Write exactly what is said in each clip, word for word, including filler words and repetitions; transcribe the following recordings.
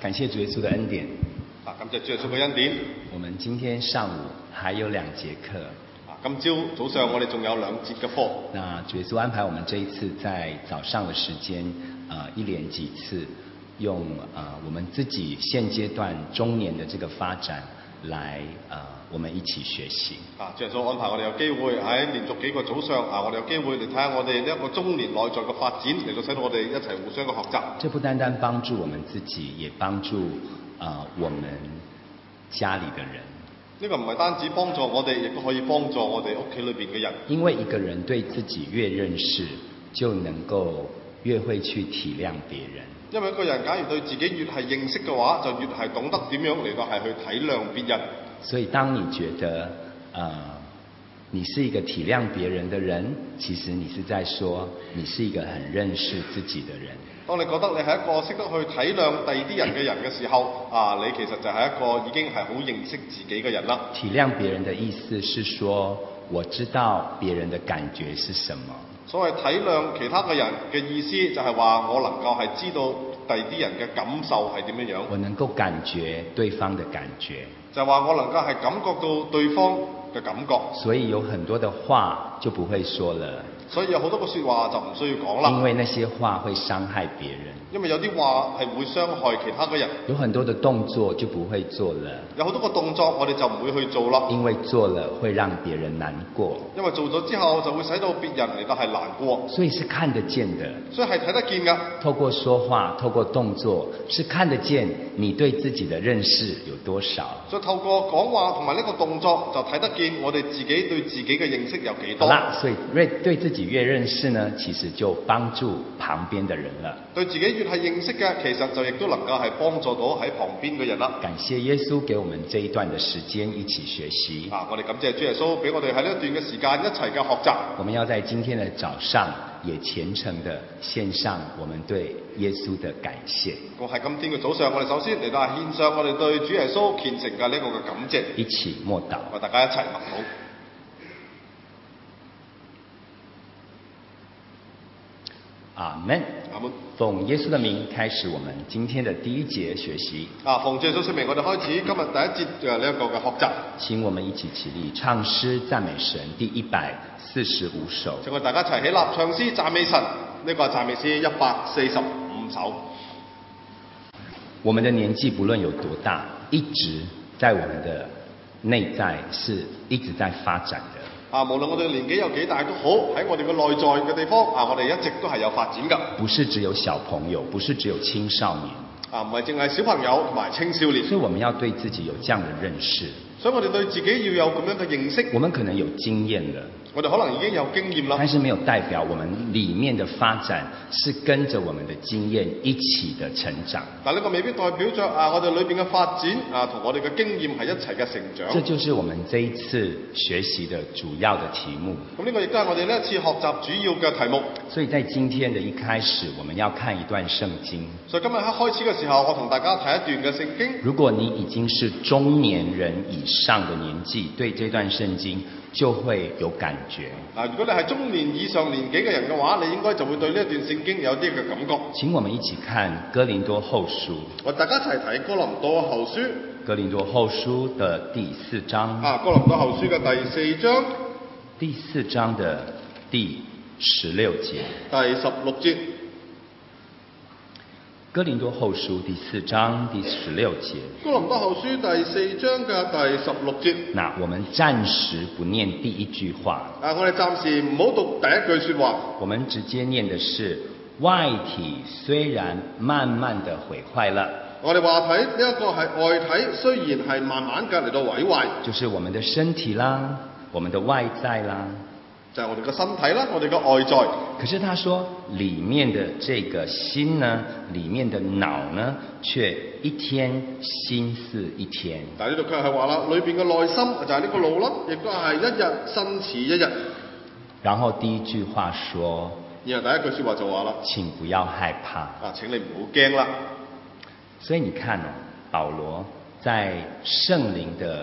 感谢主耶稣的恩典。 啊，感謝主耶穌嘅恩典。 我們今天上午還有兩節課。 啊，今朝早上我哋仲有兩節嘅課。 那主耶穌安排我們這一次在早上的時間，呃，一連幾次，用呃我們自己現階段中年的這個發展來呃我們一起學習。 啊，主耶穌安排我哋有機會喺連續幾個早上啊，我哋有機會嚟睇下我哋呢一個中年內在嘅發展，嚟到使到我哋一齊互相嘅學習。 這不單單幫助我們自己，也幫助呃我們家裏的人。 呢個唔係單止幫助我哋，亦都可以幫助我哋屋企裏邊嘅人。 因為一個人對自己越認識，就能夠越會去體諒別人。 因為一個人假如對自己越係認識嘅話，就越係懂得點樣嚟到係去體諒別人。 所以當你覺得呃你是一個體諒別人的人，其實你是在說你是一個很認識自己的人。 當你覺得你係一個識得去體諒第二啲人嘅人嘅時候，啊，你其實就係一個已經係好認識自己嘅人啦。 體諒別人的意思是說，我知道別人的感覺是什麼。 所謂體諒其他嘅人嘅意思，就係話我能夠係知道第二啲人嘅感受係點樣樣。 我能夠感覺對方的感覺。 就係話我能夠係感覺到對方嘅感覺。 所以有很多的話就不會說了。 所以有好多個說話就唔需要講啦。 因為那些話會傷害別人。 因為有啲話係會傷害其他嘅人。 有很多的動作就不會做了。 有好多個動作我哋就唔會去做啦。 因為做了會讓別人難過。 因為做咗之後就會使到別人嚟到係難過。 所以是看得見的。 所以係睇得見㗎。 透過說話，透過動作，是看得見你對自己的認識有多少。 所以透過講話同埋呢個動作就睇得見我哋自己對自己嘅認識有幾多。 好啦，所以對自己越認識呢，其實就幫助旁邊的人了。 對自己越係認識嘅，其實就亦都能夠係幫助到喺旁邊嘅人啦。 感謝耶穌給我們這一段的時間一起學習。 啊，我哋感謝主耶穌俾我哋喺呢一段嘅時間一齊嘅學習。 我們要在今天的早上也虔誠的獻上我們對耶穌的感謝。 我喺今天嘅早上，我哋首先嚟到係獻上我哋對主耶穌虔誠嘅呢個嘅感謝。 一起默禱， 我大家一齊默禱。 阿門。 阿門。 奉耶穌的名開始我們今天的第一節學習。 啊，奉耶穌聖名，我哋開始今日第一節嘅呢一個嘅學習。 請我們一起起立唱詩讚美神第一百四十五首。 請我哋大家一齊起立唱詩讚美神，呢、這個係讚美詩一百四十五首。 我們的年紀不論有多大，一直在我們的內在是一直在發展的。 啊，無論我哋年紀有幾大都好，喺我哋嘅內在嘅地方，啊，我哋一直都係有發展㗎。 不是只有小朋友，不是只有青少年。 啊，唔係淨係小朋友同埋青少年。 所以我們要對自己有這樣的認識。 所以我哋對自己要有咁樣嘅認識。 我們可能有經驗了。 我哋可能已經有經驗啦， 但是沒有代表我們裡面的發展是跟着我們的經驗一起的成長。 但呢個未必代表着啊，我哋裏邊嘅發展啊，同我哋嘅經驗係一齊嘅成長。 這就是我們這一次學習的主要的題目。 咁呢個亦都係我哋呢一次學習主要嘅題目。 所以在今天的一開始，我們要看一段聖經。 所以今日喺開始嘅時候，我同大家睇一段嘅聖經。 如果你已經是中年人以上的年紀，對這段聖經就會有感覺。 嗱，如果你係中年以上年紀嘅人嘅話，你應該就會對呢一段聖經有啲嘅感覺。 請我們一起看哥林多後書。 我大家一齊睇哥林多後書。 哥林多後書的第四章。 啊，哥林多後書嘅第四章。 第四章的第十六節。 第十六節。 哥林多後書第四章第十六節。 哥林多後書第四章嘅第十六節。 那我們暫時不念第一句話。 啊，我哋暫時唔好讀第一句說話。 我們直接念的是外體雖然慢慢的毀壞了。 我哋話睇呢一個係外體，雖然係慢慢嘅嚟到毀壞。 就是我們的身體啦，我們的外在啦。 就係我哋嘅身體啦，我哋嘅外在。 可是他說裏面的這個心呢，裏面的腦呢，卻一天心似一天。 但係呢度佢係話啦，裏邊嘅內心就係呢個腦啦，亦都係一日身似一日。 然後第一句話說， 然後第一句說話就話啦， 請不要害怕。 啊，請你唔好驚啦。 所以你看哦，保羅在聖靈的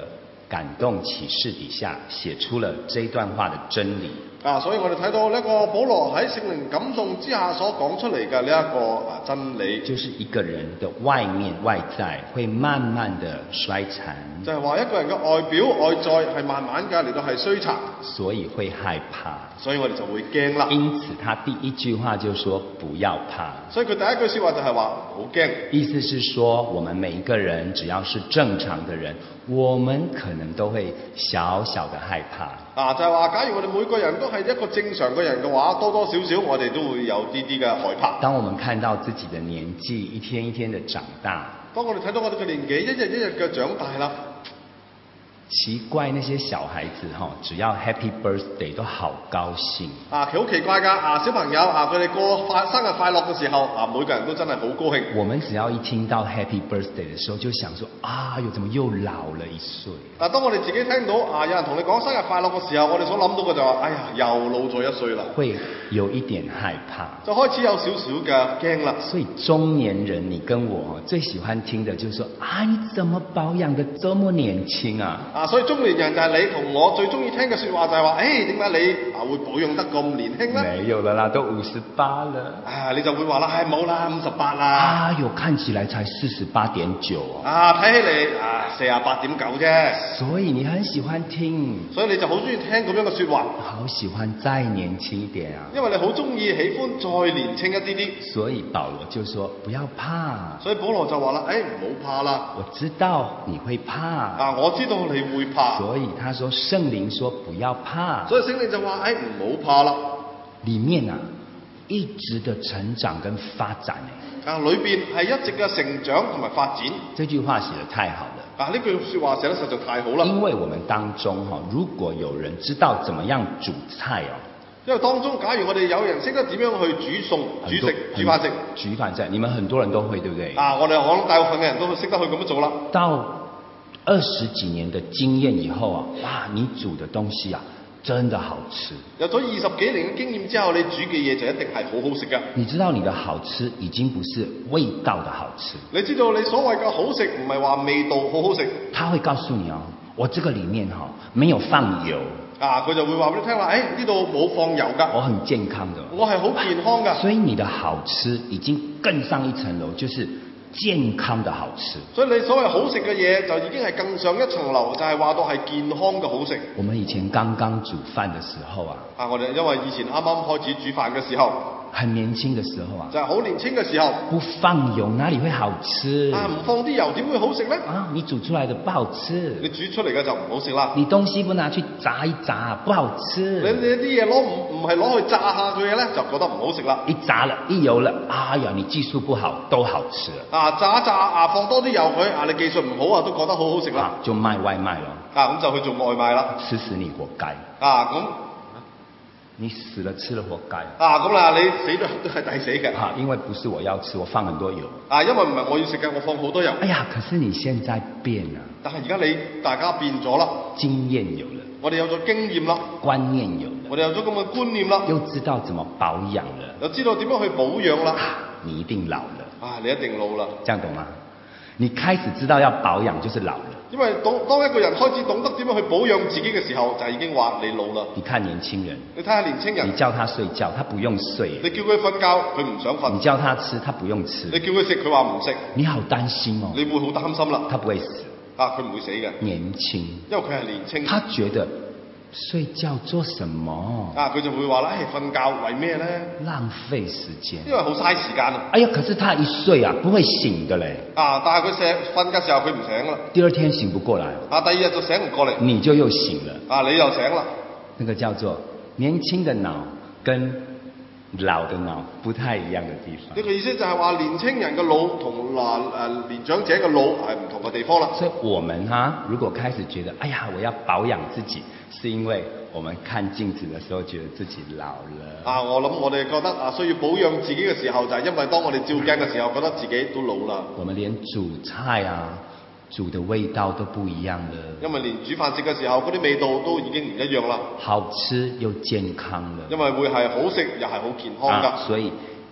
感動啟示底下寫出了這一段話的真理。 啊，所以我哋睇到呢一個保羅喺聖靈感動之下所講出嚟嘅呢一個啊真理， 就是一個人的外面外在會慢慢的衰殘， 就係話一個人嘅外表外在係慢慢嘅嚟到係衰殘， 所以會害怕， 所以我哋就會驚啦。 因此他第一句話就說不要怕， 所以佢第一句說話就係話好驚， 意思是說我們每一個人只要是正常的人，我們可能都會小小的害怕。 啊，就係話假如我哋每個人都係一個正常嘅人嘅話，多多少少我哋都會有啲啲嘅害怕。 當我們看到自己的年紀一天一天的長大， 當我哋睇到我哋嘅年紀一日一日嘅長大啦， 奇怪那些小孩子只要 Happy Birthday 都好高興。 啊，佢好奇怪㗎！啊，小朋友啊，佢哋過快生日快樂嘅時候，啊，每個人都真係好高興。 我們只要一聽到 Happy Birthday 的時候，就想說啊，又怎麼又老了一歲？ 啊，當我哋自己聽到啊有人同你講生日快樂嘅時候，我哋所諗到嘅就話，哎呀，又老咗一歲啦， 會有一點害怕， 就開始有少少嘅驚啦。 所以中年人，你跟我最喜歡聽的就是說啊，你怎麼保養得這麼年輕啊？ 啊，所以中年人就係你同我最中意聽嘅說話就係話，誒，點解你啊會保養得咁年輕呢？ 沒有了啦，都五十八了。 啊，你就會話啦，唉，冇啦，五十八啦。 啊，有看起來才四十八點九哦。 啊，睇起嚟啊，四十八點九啫。 所以你很喜歡聽， 所以你就好中意聽咁樣嘅說話。 好喜歡再年輕一點啊。 因為你好中意喜歡再年輕一啲啲。 所以保羅就說不要怕。 所以保羅就話啦，誒，唔好怕啦。 我知道你會怕。 啊，我知道你會怕。 所以他說聖靈說不要怕。 所以聖靈就話，誒，唔好怕啦。 裏面啊，一直的成長跟發展誒。 啊，裏邊係一直嘅成長同埋發展。 這句話寫得太好了。 啊，呢句說話寫得實在太好啦。 因為我們當中如果有人知道怎麼樣煮菜哦。 因為當中，假如我哋有人識得點樣去煮餸、煮食、煮飯食、 煮飯菜，你們很多人都會，對不對？ 啊，我哋可能大部分嘅人都識得去咁樣做啦。 到二十幾年的經驗以後啊，哇，你煮的東西啊，真的好吃。 有咗二十幾年嘅經驗之後，你煮嘅嘢就一定係好好食㗎。 你知道你的好吃已經不是味道的好吃。 你知道你所謂嘅好食唔係話味道好好食。 他會告訴你哦，我這個裡面哈、哦、沒有放油。 啊，佢就會話俾你聽啦，誒，呢度冇放油㗎。 我很健康的。 我係好健康㗎。 所以你的好吃已經更上一層樓，就是健康的好吃。 所以你所謂好食嘅嘢就已經係更上一層樓，就係話到係健康嘅好食。 我們以前剛剛煮飯的時候啊， 啊，我哋因為以前啱啱開始煮飯嘅時候， 很年輕的時候啊， 就係好年輕嘅時候， 不放油哪裡會好吃？ 啊，唔放啲油點會好食呢？ 啊，你煮出來的不好吃。 你煮出嚟嘅就唔好食啦。 你東西不拿去炸一炸，不好吃。 你你啲嘢攞唔唔係攞去炸下佢嘅咧，就覺得唔好食啦。 一炸了，一油了，哎呀，你技術不好都好吃。 啊，炸一炸啊，放多啲油佢啊，你技術唔好啊，都覺得好好食啦。 啊，就賣外賣咯。 啊，咁就去做外賣啦。 吃死你活該。 啊，咁。 你死了吃了活該。 啊，咁啦，你死都都係抵死嘅。 啊，因為不是我要吃，我放很多油。 啊，因為唔係我要食嘅，我放好多油。 哎呀，可是你現在變啦。 但係而家你大家變咗啦。 經驗有了。 我哋有咗經驗啦。 觀念有了。 我哋有咗咁嘅觀念啦。 又知道怎麼保養了。 又知道點樣去保養啦。 你一定老了。 啊，你一定老啦。 這樣懂嗎？你開始知道要保養，就是老了。 因為當當一個人開始懂得點樣去保養自己嘅時候，就已經話你老啦。 你看年輕人， 你睇下年輕人， 你叫他睡覺，他不用睡； 你叫佢瞓覺，佢唔想瞓； 你叫他吃，他不用吃； 你叫佢食，佢話唔食。 你好擔心哦， 你會好擔心啦。 他不會死， 啊，佢唔會死嘅。 年輕， 因為佢係年輕。 他覺得睡覺做什麼？ 啊，佢就會話啦，唉，瞓覺為咩咧？ 浪費時間。 因為好嘥時間啊。 哎呀，可是他一睡啊，不會醒的嘞。 啊，但係佢醒瞓嘅時候佢唔醒啦。 第二天醒不過來。 啊，第二日就醒唔過嚟。 你就又醒了。 啊，你又醒啦。 那個叫做年輕的腦跟老的腦不太一樣的地方。 呢個意思就係話年輕人嘅腦同嗱誒年長者嘅腦係唔同嘅地方啦。 所以我們哈、啊，如果開始覺得，哎呀，我要保養自己，是因為我們看鏡子的時候覺得自己老了。 啊，我諗我哋覺得啊，需要保養自己嘅時候，就係因為當我哋照鏡嘅時候，覺得自己都老啦。 我們連煮菜啊，煮的味道都不一樣了。 因為連煮飯食嘅時候，嗰啲味道都已經唔一樣啦。 好吃又健康了。 因為會係好食又係好健康㗎、 啊。所以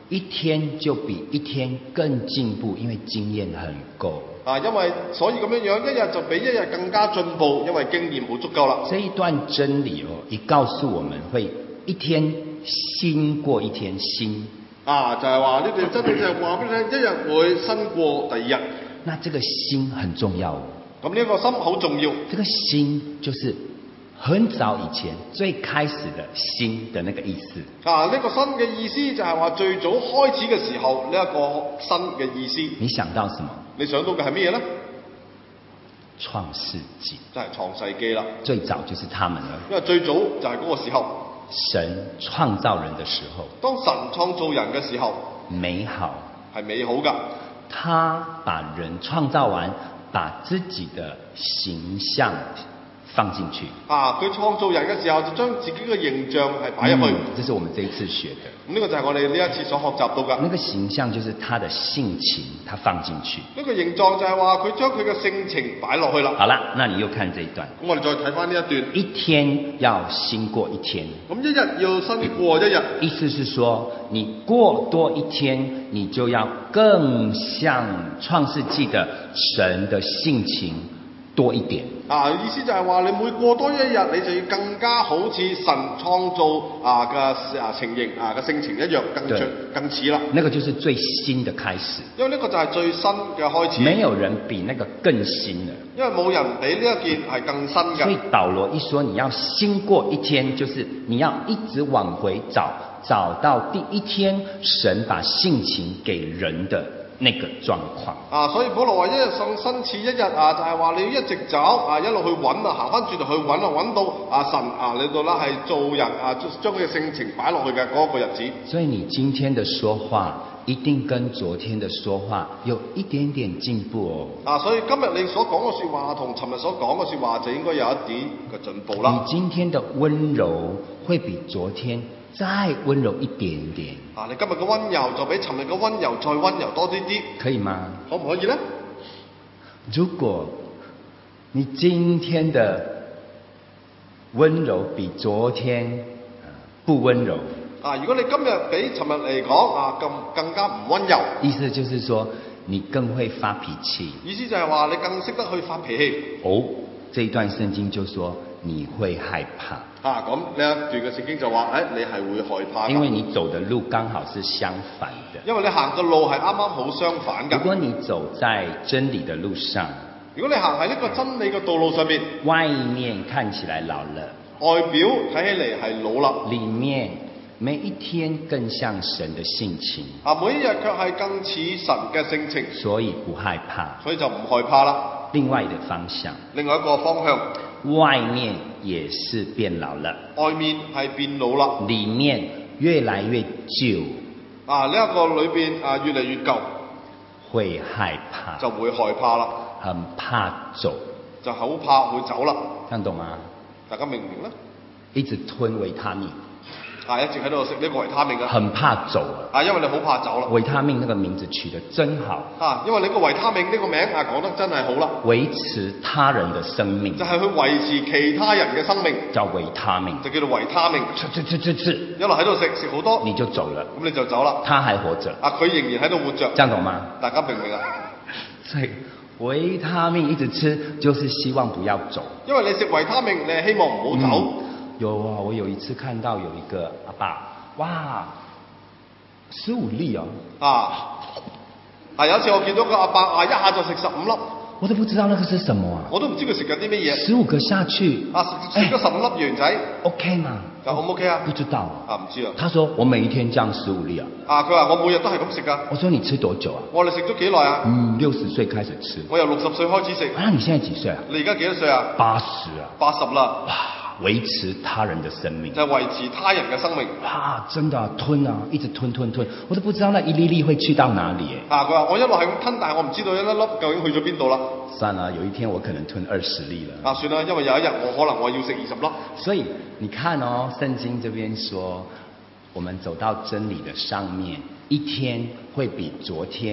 一天就比一天更進步，因為經驗很夠。 啊，因為所以咁樣樣，一日就比一日更加進步，因為經驗好足夠啦。 這一段真理哦，也告訴我們會一天新過一天新。 啊，就係話呢段真理就係話俾你聽，一日會新過第二日。 那這個新很重要哦。 咁呢個心好重要。 這個新就是很早以前最開始的新的那個意思。 啊，呢、這個新嘅意思就係話最早開始嘅時候呢一、這個新嘅意思。 你想到什麼？ 你想到嘅係咩嘢咧？ 創世紀， 就係創世紀啦。 最早就是他們啦。 因為最早就係嗰個時候， 神創造人的時候， 當神創造人嘅時候， 美好係美好噶。 他把人創造完，把自己的形象放進去。 啊，佢創造人嘅時候就將自己嘅形象係擺入去、 嗯。這是我們這一次學的。 咁呢個就係我哋呢一次所學習到噶。 那個形象就是他的性情，他放進去。 呢個形狀就係話佢將佢嘅性情擺落去啦。 好啦，那你又看這一段。 咁我哋再睇翻呢一段。 一天要新過一天。 咁一日要新過一日。 意思是說，你過多一天，你就要更像創世紀的神的性情多一點。 啊，意思就係話你每過多一日，你就要更加好似神創造啊嘅啊情形啊嘅性情一樣，更像更似啦。 那個就是最新的開始。 因為呢個就係最新嘅開始。 沒有人比那個更新的。 因為冇人比呢一件係更新嘅。 所以保羅一說你要新過一天，就是你要一直往回找，找到第一天神把性情給人的那個狀況。 啊，所以保羅話一日送新似一日啊，就係、是、話你要一直找啊，一路去揾啊，行翻轉頭去揾啊，揾到啊神啊你到啦係做人啊，將佢嘅性情擺落去嘅嗰個日子。所以你今天的說話一定跟昨天的說話有一點點進步哦。 啊，所以今日你所講嘅說話同尋日所講嘅說話就應該有一點嘅進步啦。 你今天的溫柔會比昨天再溫柔一點點。 啊，你今日嘅溫柔就比尋日嘅溫柔再溫柔多啲啲。 可以嗎？ 可唔可以呢？ 如果你今天的溫柔比昨天不溫柔。 啊！如果你今日比尋日嚟講啊，更更加唔溫柔， 意思就是說你更會發脾氣。 意思就係話你更識得去發脾氣。 哦，這一段聖經就說你會害怕。 啊，咁呢一段嘅聖經就話，誒、哎，你係會害怕。 因為你走的路剛好是相反的。 因為你行嘅路係啱啱好相反㗎。 如果你走在真理的路上， 如果你行喺一個真理嘅道路上面， 外面看起來老了， 外表睇起嚟係老啦， 裡面每一天更像神的性情。 啊，每一日卻係更似神嘅性情， 所以不害怕。 所以就唔害怕啦。 另外的方向， 另外一個方向， 外面也是變老了， 外面係變老啦， 裡面越來越舊。 啊，呢、這、一個裏邊啊越嚟越舊， 會害怕， 就會害怕啦， 很怕走， 就好怕會走啦。 聽懂嗎？ 大家明唔明咧？ 一直吞維他命。 啊！一直喺度食呢個維他命啊！ 很怕走啊！因為你好怕走啦。 維他命那個名字取得真好。 啊！因為你個維他命呢個名啊講得真係好啦。 維持他人的生命。 就係、是、去維持其他人嘅生命。 叫維他命。 就叫做維他命。 吃吃吃吃吃。 一路喺度食食好多。 你就走了。 咁你就走啦。 他還活着。 啊！佢仍然喺度活着。 這樣懂嗎？ 大家明唔明啊？ 所以維他命一直吃，就是希望不要走。因為你食維他命，你係希望唔好走。嗯、有啊！我有一次看到有一個阿爸。哇，十五粒啊！啊，啊有一次我見到個阿伯啊，一下就食十五粒，我都不知道那個是什麼啊！我都唔知佢食緊啲咩嘢。十五個下去，啊食咗十五粒羊仔 ，OK 嘛？就 O 唔 OK 啊？不知道啊，唔知啊。他說我每一天這樣十五粒啊。啊，佢話我每日都係咁食噶。我說你吃多久啊？我哋食咗幾耐啊？嗯，六十歲開始吃。我由六十歲開始食。啊，你現在幾歲啊？你而家幾多歲啊？八十啊。八十啦。哇！維持他人的生命，就維持他人嘅生命。哇，真的、啊、吞啊，一直吞吞吞，我都不知道那一粒粒會去到哪裡。啊，佢話我一路係咁吞，但係我唔知道一粒粒究竟去咗邊度啦。算啦，有一天我可能吞二十粒了。啊，算啦，因為有一日我可能我要食二十粒。所以你看哦，聖經這邊說，我們走到真理的上面，一天會比昨天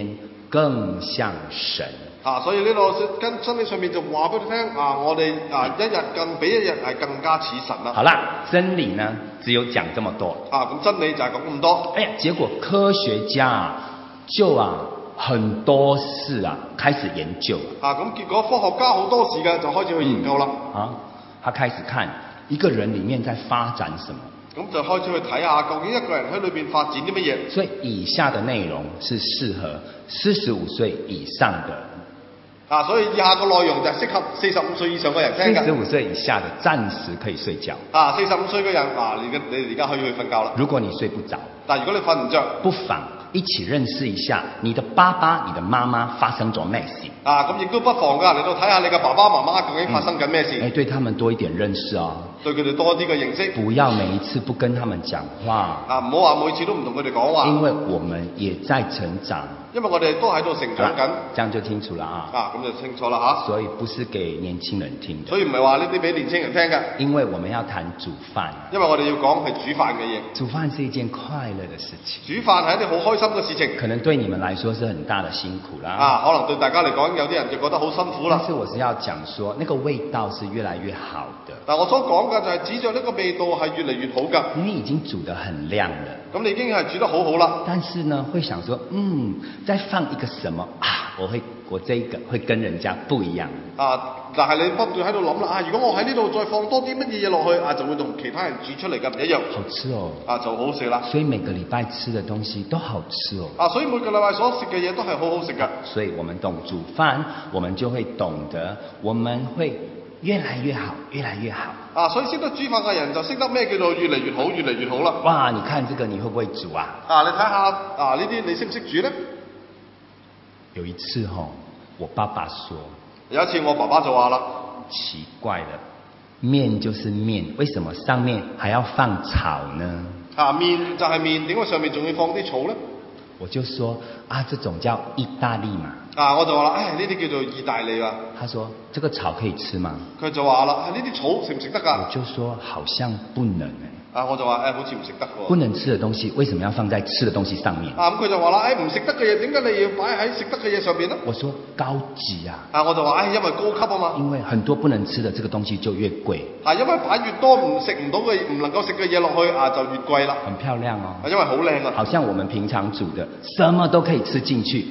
更像神。 啊，所以呢度跟真理上面就話俾你聽啊，我哋啊一日更比一日係更加似神啦。 好啦，真理呢只有講這麼多。 啊，咁真理就係講咁多。 哎呀，結果科學家啊就啊很多事啊開始研究。 啊，咁結果科學家好多事嘅就開始去研究啦。 嗯、啊，他開始看一個人裡面在發展什麼。 咁就開始去睇下究竟一個人喺裏邊發展啲乜嘢。 所以以下的內容是適合四十五歲以上的。 啊，所以以下個內容就係適合四十五歲以上嘅人聽嘅。 四十五歲以下的暫時可以睡覺。 啊，四十五歲嘅人啊，你你而家可以去瞓覺啦。 如果你睡不着， 但如果你瞓唔着， 不妨一起認識一下你的爸爸、你的媽媽發生咗咩事。 啊，咁亦都不妨㗎，嚟到睇下你嘅爸爸媽媽究竟發生緊咩事。 嗯、哎，對他們多一點認識哦。 對佢哋多啲嘅認識。 不要每一次不跟他們講話。 啊，唔好話每次都唔同佢哋講話。 因為我們也在成長。 因為我哋都喺度成長緊。 這樣就清楚了啊。 啊，咁就清楚啦嚇。 所以不是給年輕人聽的。 所以唔係話呢啲俾年輕人聽嘅。 因為我們要談煮飯。 因為我哋要講係煮飯嘅嘢。 煮飯是一件快樂的事情。 煮飯係一啲好開心嘅事情。 可能對你們來說是很大的辛苦啦。 啊，可能對大家嚟講，有啲人就覺得好辛苦啦。 但是我是要講說，那個味道是越來越好的。 但我所講嘅就係指著呢個味道係越嚟越好㗎。 因為已經煮得很亮了。 咁你已經係煮得好好啦。 但是呢，會想說，嗯，再放一個什麼啊？我會，我這個會跟人家不一樣。 啊，但係你不斷喺度諗啦，啊，如果我喺呢度再放多啲乜嘢嘢落去，啊，就會同其他人煮出嚟嘅唔一樣。 好吃哦。 啊，就好食啦。 所以每個禮拜吃的東西都好吃哦。 啊，所以每個禮拜所食嘅嘢都係好好食㗎。 所以我們懂煮飯，我們就會懂得，我們會越來越好，越來越好。 啊，所以識得煮飯嘅人就識得咩叫做越嚟越好，越嚟越好啦。 哇，你看這個你會不會煮啊？ 啊，你睇下啊，呢啲你識唔識煮咧？ 有一次吼、哦，我爸爸說， 有一次我爸爸就話啦， 奇怪了，麵就是麵，為什麼上面還要放草呢？ 啊，麵就係麵，點解上面仲要放啲草咧？ 我就說啊，這種叫意大利嘛。 啊，我就話啦，唉，呢啲叫做意大利啊。 他說：這個草可以吃嗎？ 佢就話啦，啊，呢啲草食唔食得㗎？ 我就說好像不能誒。 啊，我就話誒，好似唔食得喎。 不能吃的東西，為什麼要放在吃的東西上面？ 啊，咁佢就話啦，誒，唔食得嘅嘢，點解你要擺喺食得嘅嘢上邊呢？ 我說高級啊。 啊，我就話誒，因為高級啊嘛。 因為很多不能吃的這個東西就越貴。 啊，因為擺越多唔食唔到嘅，唔能夠食嘅嘢落去啊，就越貴啦。 很漂亮哦。 啊，因為好靚啊。 好像我們平常煮的，什麼都可以吃進去。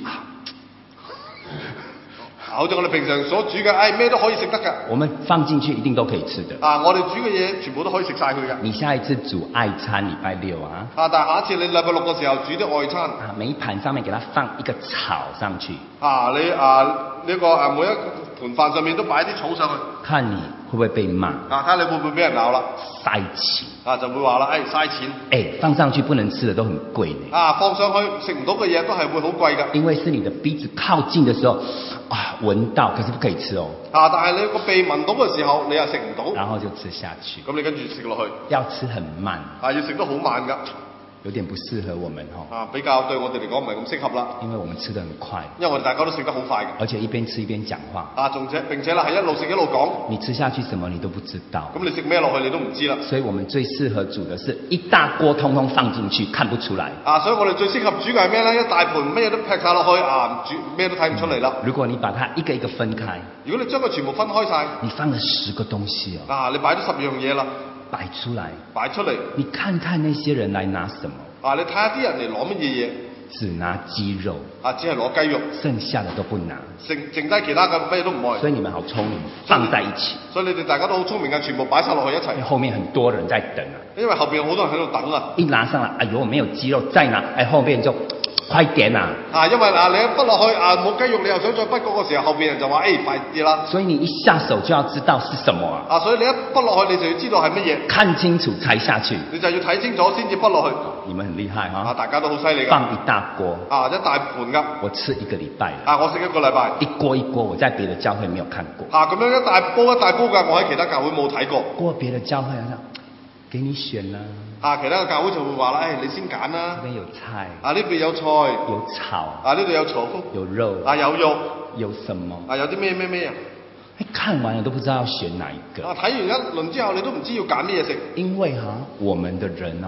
好似我哋平常所煮嘅，唉、哎，咩都可以食得㗎。 我們放進去一定都可以吃的。 啊，我哋煮嘅嘢全部都可以食晒佢㗎。 你下一次煮愛餐禮拜六啊？ 啊，但係下一次你禮拜六嘅時候煮啲愛餐。啊， 每一盤上面給它放一個草上去。 啊，你啊呢、這個啊每一盤飯上面都擺啲草上去。 看你會不會被罵？ 啊，睇下你會唔會俾人鬧啦？ 嘥錢。啊， 就會話啦，誒、哎、嘥錢。誒、 哎，放上去不能吃的都很貴呢。 啊，放上去食唔到嘅嘢都係會好貴㗎。因為是你的鼻子靠近的時候，啊，聞到，可是不可以吃哦。 啊，但係你個鼻聞到嘅時候，你又食唔到。 然後就吃下去。 咁你跟住食落去。 要吃很慢。 啊，要食得好慢㗎。 有點不適合我們哦。 啊，比較對我哋嚟講唔係咁適合啦。因為我們吃得很快。 因為我哋大家都食得好快嘅。 而且一邊吃一邊講話。 啊，仲且並且啦係一路食一路講。 你吃下去什麼你都不知道。 咁你食咩落去你都唔知啦。 所以我們最適合煮的是一大鍋通通放進去，看不出來。 啊，所以我哋最適合煮嘅係咩咧？一大盤咩都劈晒落去啊，煮咩都睇唔出嚟啦。 如果你把它一個一個分開。 如果你將佢全部分開晒。 你放了十個東西哦。 啊，你擺咗十樣嘢啦。 擺出來。 擺出嚟。 你看看那些人來拿什麼？ 啊！你睇下啲人嚟攞乜嘢嘢？ 只拿雞肉。啊， 只係攞雞肉， 剩下的都不拿。 剩剩低其他嘅咩都唔愛。 所以你們好聰明，放在一起。 所以你哋大家都好聰明嘅，全部擺晒落去一齊。 後面很多人在等啊。 因為後邊有好多人喺度等啊。 一拿上來，哎呦，沒有雞肉，再拿，哎，後面就快點啊！ 啊，因為啊，你一筆落去啊，冇雞肉，你又想再筆嗰個時候，後邊人就話：誒、哎，快啲啦！ 所以你一下手就要知道是什麼啊！ 啊，所以你一筆落去，你就要知道係乜嘢。看清楚才下去。 你就要睇清楚先至筆落去。 你們很厲害哈！ 啊，大家都好犀利㗎。 放一大鍋。 啊，一大盤㗎。 我吃一個禮拜。 啊，我食一個禮拜。 一鍋一鍋，我在別的教會沒有看過。 啊，咁樣一大煲一大煲㗎，我喺其他教會冇睇過。 過別的教會啊，給你選啦。 啊，其他嘅教會就會話啦，誒、哎，你先揀啦。 呢邊有菜。 啊，呢邊有菜。 有草。 啊，呢度有草。 有肉。 啊，有肉。 有什麼？ 啊，有啲咩咩咩啊？ 看完了都不知道要選哪一個。 啊，睇完一輪之後，你都唔知要揀咩嘢食。 因為哈、啊，我們的人啊，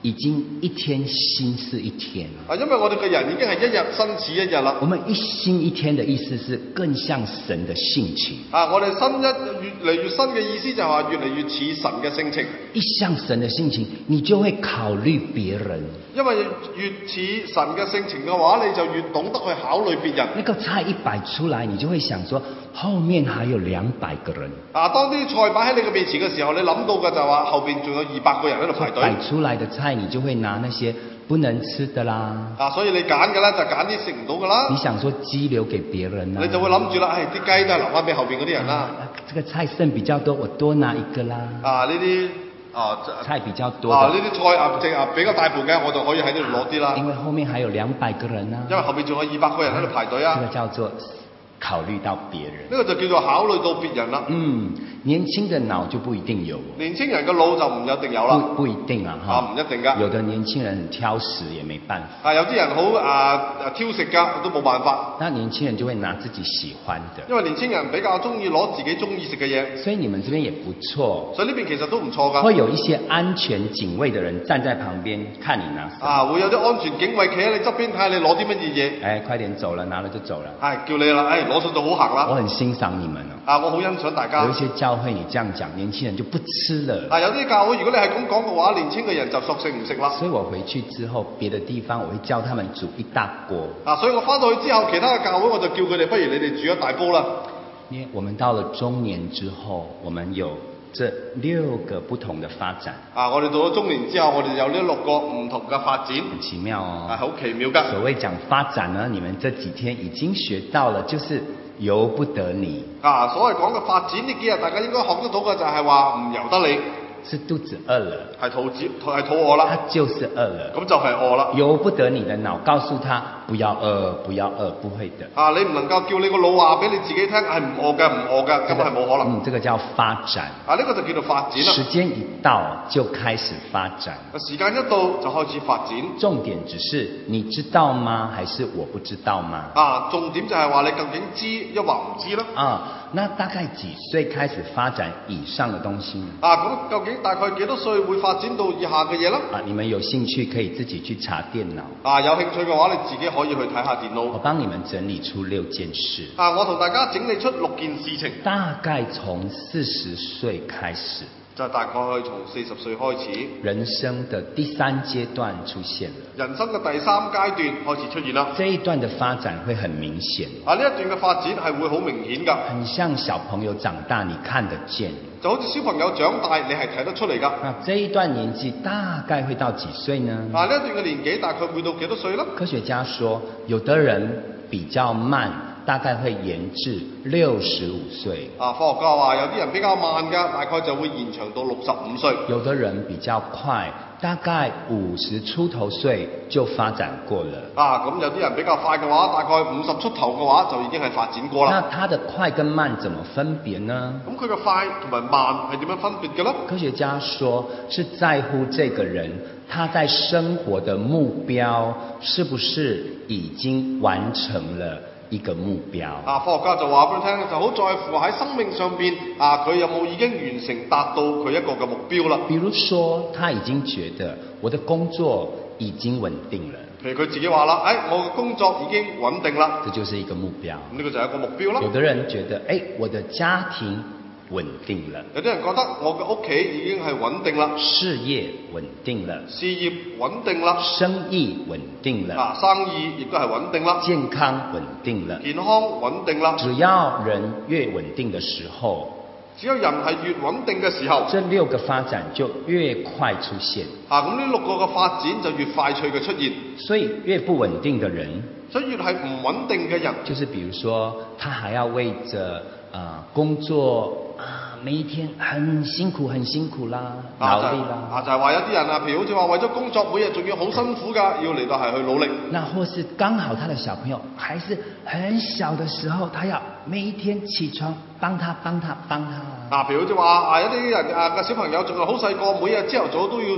已經一天新似一天。 啊，因為我哋嘅人已經係一日新似一日啦。 我們一新一天的意思是更像神的性情。 啊，我哋新一越嚟越新嘅意思就係話越嚟越似神嘅性情。 一像神的性情，你就會考慮別人。 因為越似神嘅性情嘅話，你就越懂得去考慮別人。 那個菜一擺出來，你就會想說，後面還有兩百個人。 啊，當啲菜擺喺你嘅面前嘅時候，你諗到嘅就話後邊仲有二百個人喺度排隊。 擺出來的菜，你就會拿那些不能吃的啦。 啊，所以你揀嘅咧就揀啲食唔到嘅啦。 你想說雞留給別人啦， 你就會諗住啦，唉、哎，啲雞都係留翻俾後邊嗰啲人啦。 啊，這個菜剩比較多，我多拿一個啦。 啊，呢啲啊菜比較多。 啊，呢啲菜啊，淨啊比較大盤嘅，我就可以喺呢度攞啲啦。 因為後面還有兩百個人啊。 因為後面仲有二百個人喺度排隊啊。 這個叫做考慮到別人。 呢個就叫做考慮到別人啦。 嗯，年輕的腦就不一定有。 年輕人嘅腦就唔一定有啦。 不不一定啊，哈。 啊，唔一定㗎。 有的年輕人很挑食，也沒辦法。 啊，有啲人好啊挑食㗎，都冇辦法。 那年輕人就會拿自己喜歡的。 因為年輕人比較中意攞自己中意食嘅嘢。 所以你們這邊也不錯。 所以呢邊其實都唔錯㗎。 會有一些安全警衛的人站在旁邊看你拿。 啊，會有啲安全警衛企喺你側邊睇下你攞啲乜嘢嘢。 哎，快點走了，拿了就走了。 係叫你啦，哎，攞上就好行啦。 我很欣賞你們哦。 啊，我好欣賞大家。 有一些教會你這樣講，年輕人就不吃了。 啊，有啲教會如果你係咁講嘅話，年輕嘅人就索性唔食啦。 所以我回去之後，別的地方我會叫他們煮一大鍋。 啊，所以我翻到去之後，其他嘅教會我就叫佢哋，不如你哋煮一大煲啦。 因為我們到了中年之後，我們有這六個不同的發展。 啊，我哋到咗中年之後，我哋有呢六個唔同嘅發展。 很奇妙哦。 啊，好奇妙㗎。 所謂講發展呢，你們這幾天已經學到了，就是由不得你。 啊，所謂講嘅發展呢幾日，大家應該學得到嘅就係話唔由得你。 是肚子餓了， 係肚子係肚餓啦， 他就是餓了， 咁就係餓啦。 由不得你的腦告訴他不要餓，不要餓，不會的。 啊，你唔能夠叫你個腦話俾你自己聽係唔餓嘅，唔餓嘅，根本係冇可能。 嗯，這個叫發展。 啊，呢個就叫做發展啦。 時間一到就開始發展。 時間一到就開始發展。 重點只是你知道嗎？還是我不知道嗎？ 啊，重點就係話你究竟知抑或唔知啦。 啊，那大概幾歲開始發展以上的東西呢？ 啊，咁究竟大概幾多歲會發展到以下嘅嘢咧？ 啊，你們有興趣可以自己去查電腦。 啊，有興趣嘅話，你自己可以去睇下電腦。 我幫你們整理出六件事。 啊，我同大家整理出六件事情。 大概從四十歲開始。 就大概從四十歲開始。 人生的第三階段出現了。 人生嘅第三階段開始出現啦。 這一段的發展會很明顯。 啊，呢一段嘅發展係會好明顯㗎。 很像小朋友長大，你看得見。 就好似小朋友長大，你係睇得出嚟㗎。 啊，這一段年紀大概會到幾歲呢？ 啊，呢一段嘅年紀大概會到幾多歲呢？ 科學家說，有的人比較慢，大概會延至六十五歲。 啊，科學家話有啲人比較慢㗎，大概就會延長到六十五歲。 有的人比較快，大概五十出頭歲就發展過了。 啊，咁有啲人比較快嘅話，大概五十出頭嘅話就已經係發展過啦。 那它的快跟慢怎麼分別呢？ 咁佢嘅快同埋慢係點樣分別嘅呢？ 科學家說是在乎這個人他在生活的目標是不是已經完成了一個目標。 啊，科學家就話俾你聽，就好在乎喺生命上邊啊，佢有冇已經完成達到佢一個嘅目標啦。 比如說，他已經覺得我的工作已經穩定了。 譬如佢自己話啦，誒、哎，我嘅工作已經穩定啦。 這就是一個目標。 呢個就係一個目標啦。 有的人覺得，誒、哎，我的家庭穩定了。 有啲人覺得我嘅屋企已經係穩定啦。 事業穩定了。 事業穩定啦。 生意穩定了。 啊，生意亦都係穩定啦。 健康穩定了。 健康穩定啦。 只要人越穩定的時候， 只有人係越穩定嘅時候， 這六個發展就越快出現。 啊，咁呢六個嘅發展就越快脆嘅出現。 所以越不穩定的人， 所以越係唔穩定嘅人， 就是比如說，他還要為着啊、呃、工作啊，每一天很辛苦很辛苦啦，勞力啦。啊， 就係、是、話有啲人啊，譬如好似話為咗工作，每日仲要好辛苦㗎，要嚟到係去努力。 那或是剛好他的小朋友還是很小的時候，他要每一天起床幫他幫他幫他。 啊，譬如好似話啊，有啲人啊嘅小朋友仲係好細個，每日朝頭早都要仲去幫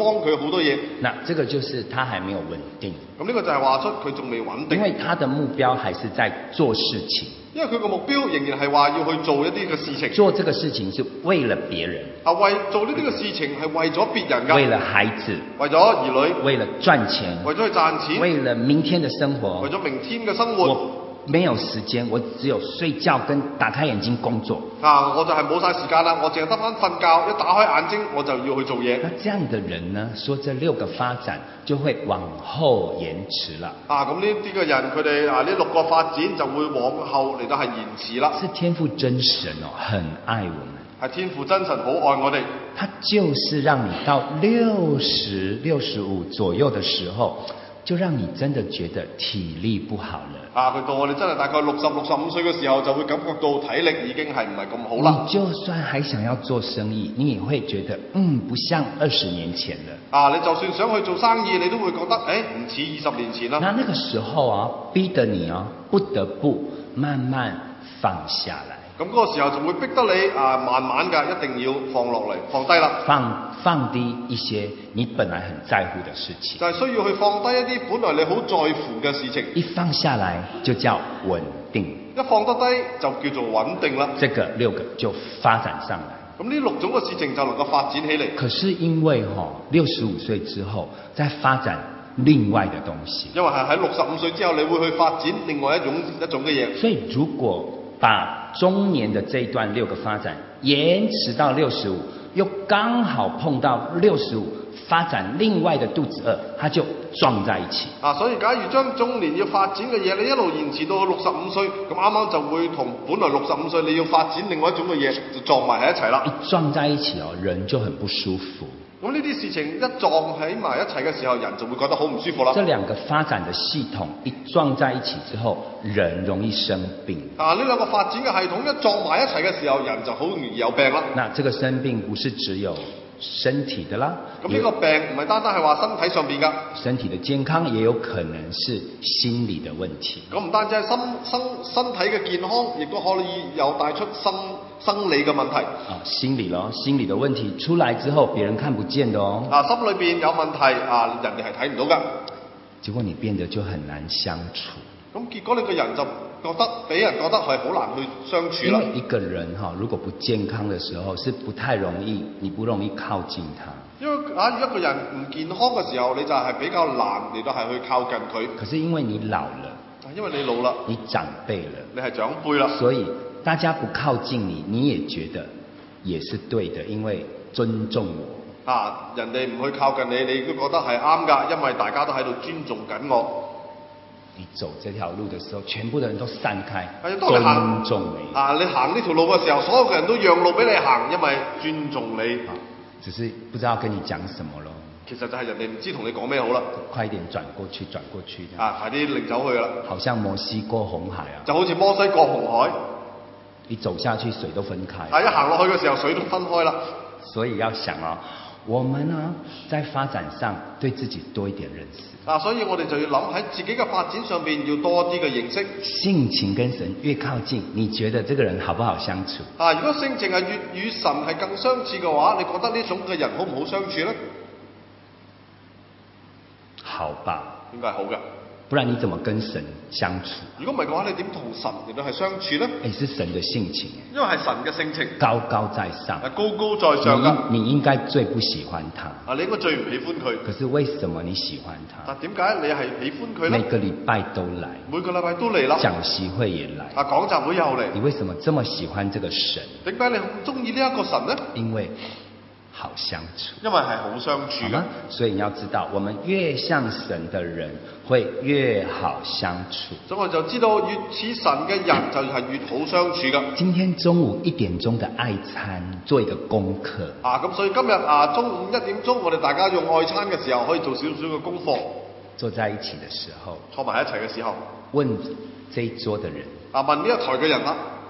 幫佢好多嘢。 那這個就是他還沒有穩定， 咁呢個就係話出佢仲未穩定， 因為他的目標還是在做事情， 因為佢個目標仍然係話要去做一啲嘅事情， 做這個事情是為了別人， 啊為做呢啲嘅事情係為咗別人㗎， 為了孩子， 為咗兒女， 為了賺錢， 為咗去賺錢， 為了明天的生活， 為咗明天嘅生活。 我沒有時間，我只有睡覺跟打開眼睛工作。 啊，我就係冇晒時間啦，我淨係得翻瞓覺，一打開眼睛我就要去做嘢。 那這樣的人呢，說這六個發展就會往後延遲了。 啊，咁呢啲嘅人佢哋啊呢六個發展就會往後嚟到係延遲啦。 是天父真神哦，很愛我們。 係天父真神好愛我哋， 他就是讓你到六十六十五左右的時候，就讓你真的覺得體力不好了。 啊，佢到我哋真係大概六十六十五歲嘅時候，就會感覺到體力已經係唔係咁好啦。 你就算還想要做生意，你也會覺得，嗯，不像二十年前了。 啊，你就算想去做生意，你都會覺得，誒，唔似二十年前啦。 那那個時候啊，逼得你啊，不得不慢慢放下來。 咁嗰個時候就會逼得你啊，慢慢㗎，一定要放落嚟，放低啦。 放放低一些你本來很在乎的事情， 就係需要去放低一啲本來你好在乎嘅事情。 一放下來就叫穩定， 一放得低就叫做穩定啦。 這個六個就發展上來。 咁呢六種嘅事情就能夠發展起嚟。 可是因為哈六十五歲之後再發展另外的東西， 因為係喺六十五歲之後，你會去發展另外一種一種嘅嘢。 所以如果把中年的這一段六個發展延遲到六十五，又剛好碰到六十五發展另外的肚子餓，它就撞在一起。 啊，所以假如將中年要發展嘅嘢，你一路延遲到六十五歲，咁啱啱就會同本來六十五歲你要發展另外一種嘅嘢，就撞埋喺一齊啦。 一撞在一起哦，人就很不舒服。 咁呢啲事情一撞喺埋一齊嘅時候，人就會覺得好唔舒服啦。 這兩個發展的系統一撞在一起之後，人容易生病。 啊，呢兩個發展嘅系統一撞埋一齊嘅時候，人就好容易有病啦。 那這個生病不是只有身體的啦， 咁呢個病唔係單單係話身體上邊㗎， 身體的健康也有可能是心理的問題。 咁唔單止係身身身體嘅健康，亦都可以有帶出生生理嘅問題。 啊，心理咯，心理的問題出來之後，別人看不見的哦。 啊，心裏邊有問題啊，人哋係睇唔到㗎。 結果你變得就很難相處。 咁結果你個人就覺得俾人覺得係好難去相處啦。 因為一個人哈，如果不健康的時候，是不太容易，你不容易靠近他。 因為啊，一個人唔健康嘅時候，你就係比較難嚟到係去靠近佢。 可是因為你老了， 因為你老啦， 你長輩了， 你係長輩啦， 所以大家不靠近你，你也覺得也是對的，因為尊重我。 啊，人哋唔去靠近你，你都覺得係啱㗎，因為大家都喺度尊重緊我。 你走這條路的時候，全部的人都散開， 尊重你。 啊，你行呢條路嘅時候，所有嘅人都讓路俾你行，因為尊重你。 啊，只是不知道跟你講什麼咯。 其實就係人哋唔知同你講咩好啦。 快點轉過去，轉過去。 啊，快啲擰走去啦。 好像摩西過紅海啊。 就好似摩西過紅海， 一走下去水都分開。 啊，一行落去嘅時候水都分開啦。 所以要想啊，我們呢在發展上對自己多一點認識。 啊，所以我哋就要諗喺自己嘅發展上邊要多啲嘅認識。 性情跟神越靠近，你覺得這個人好不好相處？ 啊，如果性情係越與神係更相似嘅話，你覺得呢種嘅人好唔好相處呢？ 好吧， 應該係好㗎。 不然你怎麼跟神相處？ 如果唔係嘅話，你點同神嚟到係相處呢？ 誒，是神的性情， 因為係神嘅性情， 高高在上， 係高高在上㗎。 你你應該最不喜歡他。 啊，你應該最唔喜歡佢。 可是為什麼你喜歡他？ 但點解你係喜歡佢呢？ 每個禮拜都來， 每個禮拜都嚟啦。 講習會也來。 啊，講習會又嚟。 你為什麼這麼喜歡這個神？ 點解你咁中意呢一個神呢？ 因為好相處， 因為係好相處㗎。 所以你要知道，我們越像神的人，會越好相處。 所以我就知道，越似神嘅人就係越好相處㗎。 今天中午一點鐘的愛餐，做一個功課。 啊，咁所以今日啊中午一點鐘，我哋大家用愛餐嘅時候，可以做少少嘅功課。 坐在一起的時候， 坐埋一齊嘅時候， 問這一桌的人， 啊問呢一台嘅人啦，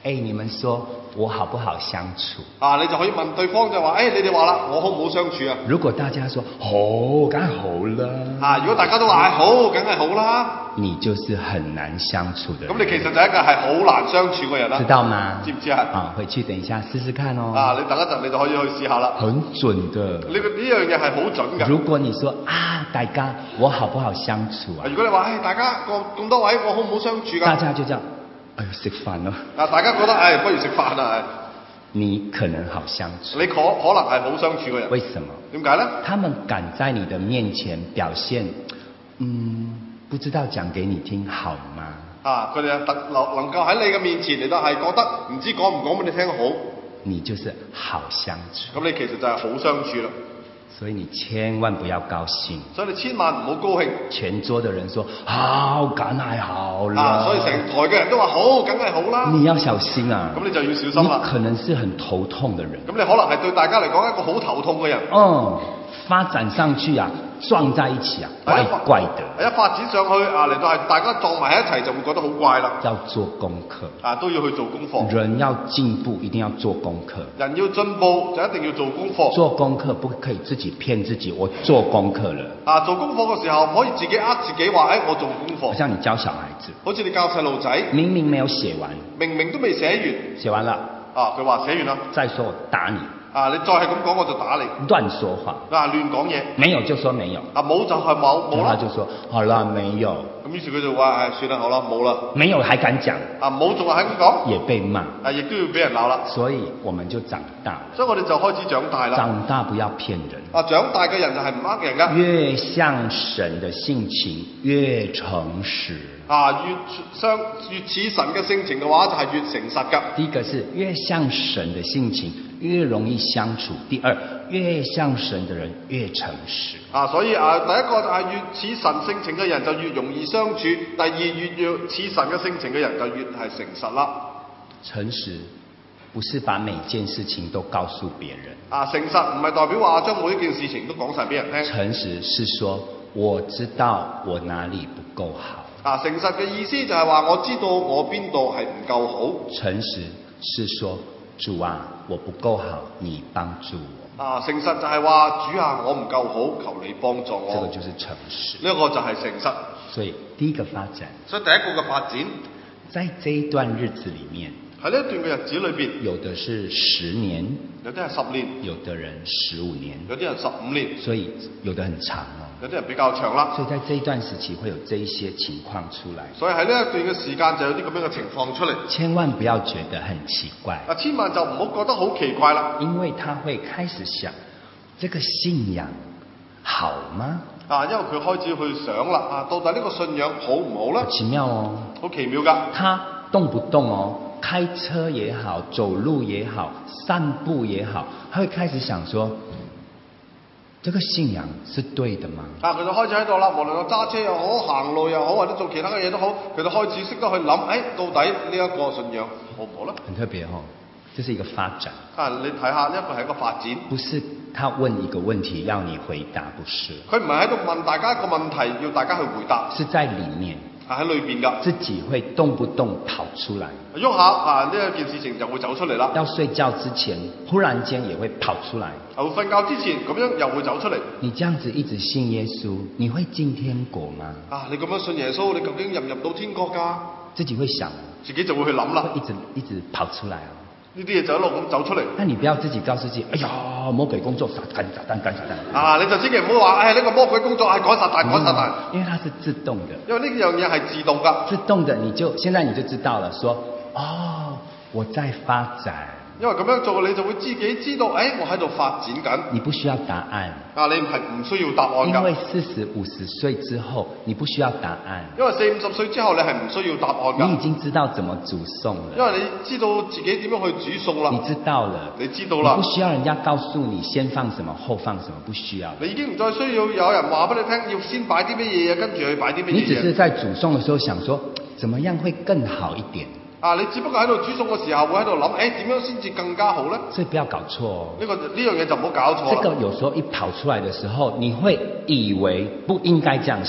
哎，你們說我好不好相處？ 啊，你就可以問對方就話，誒、哎，你哋話啦，我好唔好相處啊？ 如果大家說好，梗係好啦。 啊，如果大家都話係好，梗係好啦。 你就是很難相處的人。 咁你其實就係一個係好難相處嘅人啦。 知道嗎？ 知唔知啊？ 啊，回去等一下試試看哦。 啊，你等一陣你就可以去試下啦。 很準的。 呢個呢樣嘢係好準㗎。 如果你說啊，大家我好不好相處啊？ 如果你話誒、哎，大家咁咁多位，我好唔好相處㗎？ 大家就這樣。哎呦，食飯咯！ 啊，大家覺得誒、哎，不如食飯啊！ 你可能好相處， 你可可能係好相處嘅人。 為什麼？ 點解咧？ 他們敢在你的面前表現，嗯，不知道講給你聽好嗎？ 啊，佢哋特能能夠喺你嘅面前，你都係覺得唔知講唔講俾你聽好。你就是好相處。 咁你其實就係好相處啦。 所以你千萬不要高興， 所以你千萬唔好高興。 全桌的人說好，梗係好啦。 啊，所以成台嘅人都話好，梗係好啦。 你要小心啊！ 咁你就要小心啦。 你可能是很頭痛的人。 咁你可能係對大家嚟講一個好頭痛嘅人。 嗯，發展上去啊，撞在一起啊，怪怪的。 一發展上去啊，嚟到係大家撞埋喺一齊，就會覺得好怪啦。 要做功課啊，都要去做功課。 人要進步，一定要做功課。 人要進步就一定要做功課。 做功課不可以自己騙自己，我做功課了。 啊，做功課嘅時候唔可以自己呃自己話，誒、哎，我做功課。 好像你教小孩子， 好似你教細路仔， 明明沒有寫完， 明明都未寫完， 寫完了， 啊，佢話寫完啦， 再說我打你。 啊！你再係咁講，我就打你。 亂說話。 啊！亂講嘢。 沒有就說沒有。 啊！冇就係冇，冇啦。 他就說好啦，沒有。 咁於是佢就話：誒，算啦，好啦，冇啦。 沒有還敢講？ 啊！冇仲係咁講。也被罵。 啊！亦都要俾人鬧啦。 所以我們就長大。 所以我哋就開始長大啦。 長大不要騙人。 啊！長大嘅人就係唔呃人㗎。 越像神的性情，越誠實。 啊！越相越似神嘅性情嘅話，就係越誠實㗎。 第一個是越像神的性情，越容易相處。第二，越像神的人越誠實。啊， 所以啊，第一個就係越似神性情嘅人就越容易相處。第二，越越似神嘅性情嘅人就越係誠實啦。 誠實不是把每件事情都告訴別人。 啊，誠實唔係代表話將每一件事情都講晒俾人聽。 誠實是說我知道我哪裡不夠好。 啊，誠實嘅意思就係話我知道我邊度係唔夠好。 誠實是說主啊，我不夠好，你幫助我。 啊，誠實就係話主啊，我唔夠好，求你幫助我。 這個就是誠實。 呢個就係誠實。 所以第一個發展。 所以第一個嘅發展， 在這一段日子裡面， 喺呢一段嘅日子裏邊， 有的是十年， 有啲係十年， 有的人十五年， 有啲人十五年， 所以有的很長哦。 有啲人比較長啦， 所以在這一段時期會有這一些情況出來。 所以喺呢一段嘅時間就有啲咁樣嘅情況出嚟。 千萬不要覺得很奇怪。 啊，千萬就唔好覺得好奇怪啦。 因為他會開始想，這個信仰好嗎？ 啊，因為佢開始去想啦，啊，到底呢個信仰好唔好咧？ 好奇妙哦， 好奇妙噶。 他動不動哦，開車也好，走路也好，散步也好，他會開始想說，這個信仰是對的嗎？ 啊，佢就開始喺度啦，無論我揸車又好，行路又好，或者做其他嘅嘢都好，佢就開始識得去諗，誒、哎，到底呢一個信仰好唔好咧？ 很特別哦，這是一個發展。 啊，你睇下呢一個係一個發展。 不是他問一個問題要你回答，不是。 佢唔係喺度問大家一個問題，要大家去回答。 是在裡面。 係喺裏邊噶。 自己會動不動跑出來。 喐下啊，呢一件事情就會走出嚟啦。 要睡覺之前，忽然間也會跑出來。 啊，瞓覺之前咁樣又會走出嚟。 你這樣子一直信耶穌，你會進天國嗎？ 啊，你咁樣信耶穌，你究竟入唔入到天國噶？ 自己會想， 自己就會去諗啦。 會一直一直跑出來啊！ 呢啲嘢就一路咁走出嚟。 但你不要自己告訴自己，哎呀，魔鬼工作，撒旦，撒旦，趕撒旦。 啊，你就千祈唔好話，哎，呢個魔鬼工作係趕撒旦，趕撒旦。 因為它是自動的。 因為呢樣嘢係自動噶。自動的，你就現在你就知道了，說，哦，我在發展。 因為咁樣做，你就會自己知道，誒、哎，我喺度發展緊。 你不需要答案。 啊，你係唔需要答案㗎。 因為四十五十歲之後，你不需要答案。 因為四五十歲之後，你係唔需要答案㗎。 你已經知道怎麼煮餸了。 因為你知道自己點樣去煮餸啦。 你知道了。 你知道啦。 你不需要人家告訴你先放什麼後放什麼，不需要。 你已經唔再需要有人話俾你聽，要先擺啲乜嘢，跟住去擺啲乜嘢。 你只是在煮餸的時候想說，怎麼樣會更好一點。 啊！你只不過喺度煮餸嘅時候，會喺度諗，誒點樣先至更加好咧？ 所以不要搞錯哦。 呢、這個呢樣嘢就唔好搞錯。 這個有時候一跑出來的時候，你會以為不應該這樣想。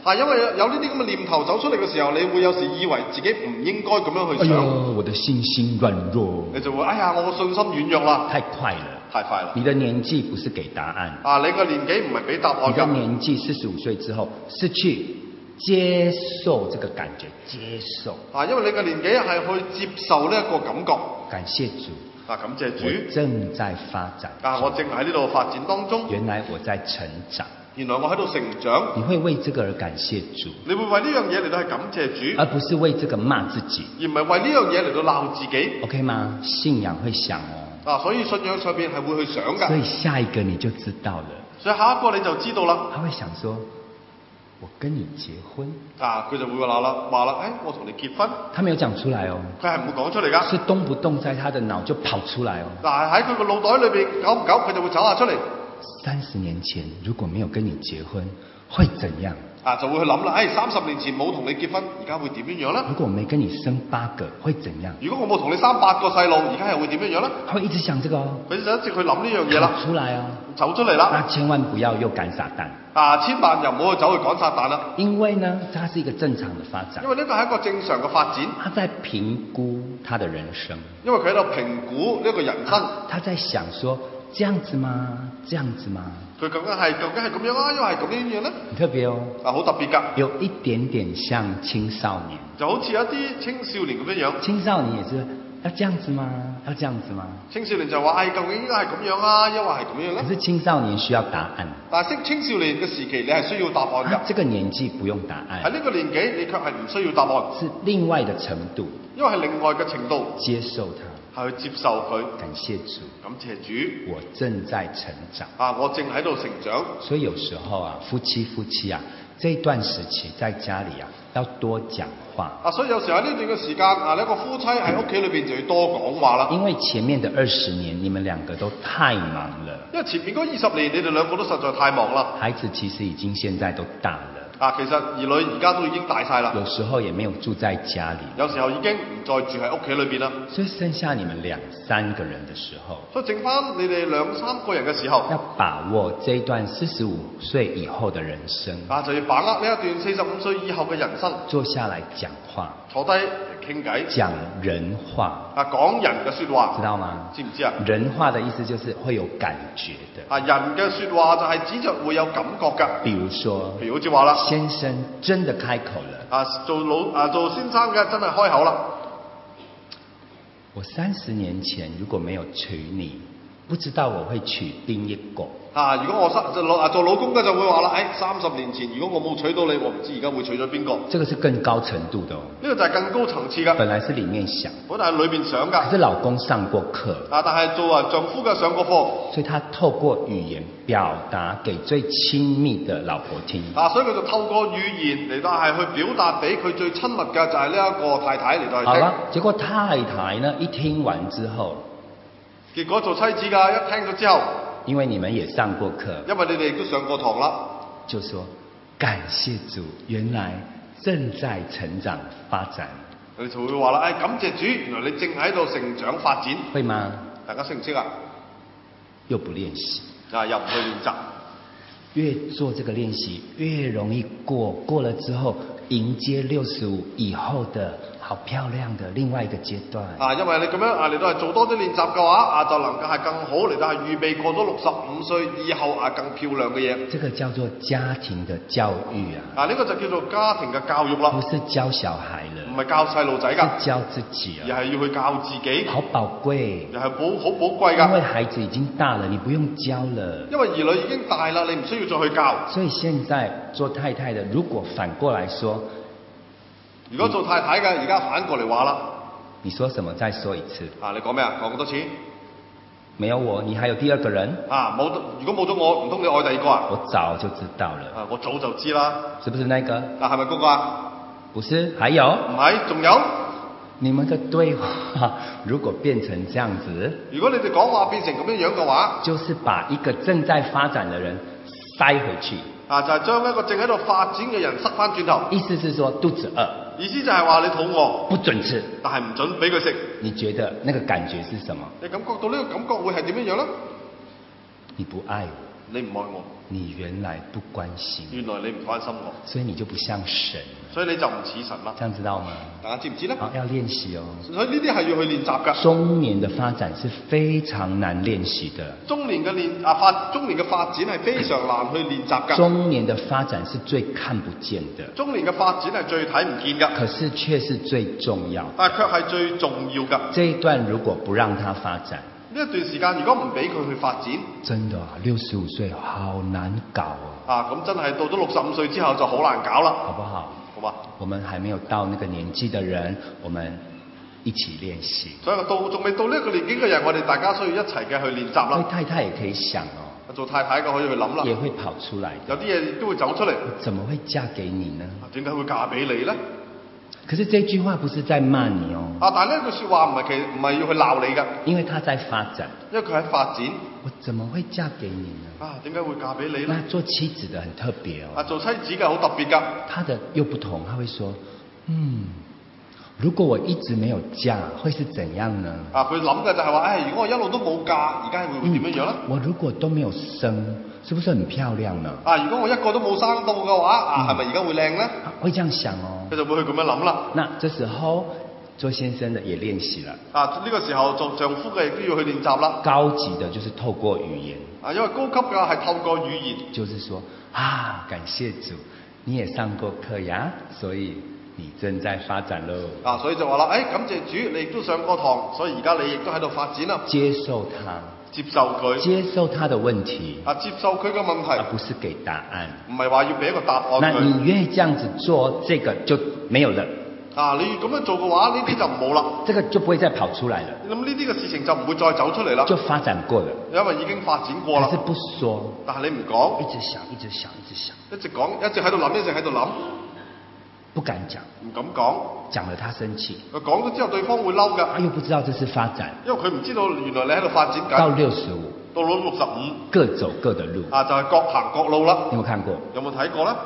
係因為有呢啲咁嘅念頭走出嚟嘅時候，你會有時以為自己唔應該咁樣去想。 哎呦，我的信心軟弱。 你就會哎呀，我個信心軟弱啦。 太快了， 太快啦！ 你的年紀不是給答案。 啊，你個年紀唔係俾答案你的㗎。 年紀四十五歲之後，是去接受這個感覺，接受。 啊，因為你嘅年紀係去接受呢一個感覺。 感謝主。 啊，感謝主。 我正在發展。 啊，我正喺呢度發展當中。 原來我在成長。 原來我喺度成長。 你會為這個而感謝主。 你會為呢樣嘢嚟到係感謝主， 而不是為這個罵自己， 而唔係為呢樣嘢嚟到鬧自己。 OK 嗎？信仰會想哦。 啊，所以信仰上邊係會去想㗎。 所以下一個你就知道了。 所以下一個你就知道啦。 他會想說：我跟你結婚。 啊，佢就會話啦，話啦，誒，我同你結婚。 他沒有講出來哦。 佢係唔會講出嚟㗎。 是動不動在他的腦就跑出來哦。 嗱，喺佢個腦袋裏邊，久唔久佢就會走下出嚟。 三十年前如果沒有跟你結婚，會怎樣？ 啊，就會去諗啦，誒，三十年前冇同你結婚，而家會點樣樣咧？ 如果我沒跟你生八個，會怎樣？ 如果我冇同你生八個細路，而家又會點樣樣咧？ 他會一直想這個哦。 佢就一直去諗呢樣嘢啦。 跑出來哦。 走出嚟啦。 那千萬不要又趕撒旦。 啊，千萬又唔好去走去趕撒旦啦。 因為呢，它是一個正常的發展。 因為呢個係一個正常嘅發展。 他在評估他的人生。 因為佢喺度評估呢個人生。 啊，他在想說。這樣子嗎？這樣子嗎？ 佢究竟係究竟係咁樣啊，因為係咁樣樣咧？很特別哦。 啊，好特別㗎。 有一點點像青少年。 就好似一啲青少年咁樣樣。 青少年也是要這樣子嗎？要這樣子嗎？ 青少年就話：哎，究竟應該係咁樣啊，抑或係咁樣咧？ 可是青少年需要答案。 但係識青少年嘅時期，你係需要答案㗎。 啊，這個年紀不用答案。 喺呢個年紀，你卻係唔需要答案。 是另外的程度。 因為係另外嘅程度。 接受它。 係去接受佢。 感謝主。 感謝主。 我正在成長。 啊，我正喺度成長。 所以有時候啊，夫妻夫妻啊，這一段時期在家裏啊，要多講話。 啊，所以有時喺呢段嘅時間啊，呢個夫妻喺屋企裏邊就要多講話啦。 因為前面的二十年，你們兩個都太忙了。 因為前面嗰二十年，你哋兩個都實在太忙啦。 孩子其實已經現在都大了。 啊，其實兒女而家都已經大晒啦。 有時候也沒有住在家裏。 有時候已經唔再住喺屋企裏邊啦。 所以剩下你們兩三個人的時候， 所以剩翻你哋兩三個人嘅時候， 要把握這一段四十五歲以後的人生。 啊，就要把握呢一段四十五歲以後嘅人生。 坐下來講話。 坐低傾偈。 講人話。 啊，講人嘅說話。 知道嗎？ 知唔知啊？ 人話的意思就是會有感覺的。 啊，人嘅說話就係指着會有感覺㗎。 比如說， 譬如好似話啦， 先生真的開口了。 啊，做老啊做先生嘅真係開口啦。 我三十年前如果沒有娶你，不知道我會娶邊一個。 啊！如果我三做老啊做老公嘅就會話啦，誒三十年前如果我冇娶到你，我唔知而家會娶咗邊個。 這個是更高程度的哦。 呢個就係更高層次㗎。 本來是裡面想， 本來係裏面想㗎。 可是老公上過課。 啊！但係做啊丈夫嘅上過課。 所以他透過語言表達給最親密的老婆聽。 啊！所以佢就透過語言嚟到係去表達俾佢最親密嘅就係呢一個太太嚟到去聽。 好啦，結果太太呢一聽完之後， 結果做妻子㗎一聽咗之後。 因為你們也上過課， 因為你哋都上過堂啦， 就說感謝主，原來正在成長發展。 佢就會話啦，誒感謝主，原來你正喺度成長發展。 會嗎？ 大家識唔識啊？ 又不練習， 啊又唔去練習， 越做這個練習越容易過，過了之後迎接六十五以後的好漂亮的另外一個階段。 啊，因為你咁樣啊嚟到係做多啲練習嘅話，啊就能夠係更好嚟到係預備過咗六十五歲以後啊更漂亮嘅嘢。 這個叫做家庭的教育啊。 啊呢個就叫做家庭嘅教育啦。 不是教小孩了， 唔係教細路仔㗎， 是教自己啊， 而係要去教自己。 好寶貴， 又係寶好寶貴㗎。 因為孩子已經大了，你不用教了。 因為兒女已經大啦，你唔需要再去教。 所以現在做太太的，如果反過來說。 如果做太太嘅，而家反過嚟話啦， 你說什麼？再說一次。 啊，你講咩啊？講多次。 沒有我，你還有第二個人？ 啊，冇，如果冇咗我，唔通你愛第二個啊？ 我早就知道了。 啊，我早就知啦。 是不是那個？ 啊，係咪嗰個啊？ 不是，還有？ 唔係，仲有。 你們的對話如果變成這樣子， 如果你哋講話變成咁樣樣嘅話， 就是把一個正在發展的人塞回去。 啊，就係、是、將一個正喺度發展嘅人塞翻轉頭。 意思是說肚子餓， 意思就係話你肚餓， 不准吃， 但係唔准俾佢食。 你覺得那個感覺是什麼？ 你感覺到呢個感覺會係點樣樣咧？ 你不愛我。 你唔愛我， 你原來不關心， 原來你唔關心我， 所以你就不像神， 所以你就唔似神啦。 這樣知道嗎？ 大家知唔知咧？ 好，要練習哦。 所以呢啲係要去練習㗎。 中年的發展是非常難練習的。 中年嘅練啊發，中年嘅發展係非常難去練習㗎。 中年的發展是最看不見的。 中年嘅發展係最睇唔見㗎。 可是卻是最重要。 但係卻係最重要㗎。 這一段如果不讓它發展， 呢一段時間如果唔俾佢去發展， 真的啊，六十五歲好難搞啊！ 啊，咁真係到咗六十五歲之後就好難搞啦， 好不好？ 好嘛？ 我們還沒有到那個年紀的人，我們一起練習。 所以到仲未到呢一個年紀嘅人，我哋大家需要一齊嘅去練習啦。 太太也可以想哦， 做太太嘅可以去諗啦， 也會跑出來， 有啲嘢都會走出嚟。 怎麼會嫁給你呢？ 點解會嫁俾你呢？ 可是這句話不是在罵你哦。 啊！但係呢句説話唔係其唔係要去鬧你㗎， 因為他在發展。 因為佢喺發展。 我怎麼會嫁給你呢？ 啊！點解會嫁俾你呢？ 那做妻子的很特別哦。 啊！做妻子嘅好特別㗎。 他的又不同，他會說：嗯，如果我一直沒有嫁，會是怎樣呢？啊！ 佢諗嘅就係話：，唉，如果我一路都冇嫁，而家會會點樣樣咧？ 我如果都沒有生，是不是很漂亮呢？ 啊！如果我一個都冇生到嘅話，啊，係咪而家會靚咧？ 會這樣想哦。 佢就會去咁樣諗啦。 那這時候做先生的也練習了。 啊！呢個時候做丈夫嘅亦都要去練習啦。 高級的就是透過語言。啊， 因為高級嘅係透過語言。 就是說啊，感謝主，你也上過課呀，所以你正在發展咯。 啊，所以就話啦，誒、哎，感謝主，你亦都上過堂，所以而家你亦都喺度發展啦。接受他。接受佢。接受他的問題。啊，接受佢嘅問題。而不是給答案。唔係話要俾一個答案佢。 那你願意這樣子做，這個就沒有了。 啊！你咁樣做嘅話，呢啲就冇啦。 這個就不會再跑出來了。 咁呢啲嘅事情就唔會再走出嚟啦。 就發展過了。因為已經發展過啦。 但是不說。但係你唔講。一直想，一直想，一直想。一直講， 一直喺度諗，一直喺度諗。 不敢講。 唔敢講。 講了他生氣。 佢講咗之後，對方會嬲㗎。 他又不知道這是發展。 因為佢唔知道原來你喺度發展緊。 到六十五。 到咗六十五。 各走各的路。 啊，就係、是、各行各路啦。 有冇看過？ 有冇睇過咧？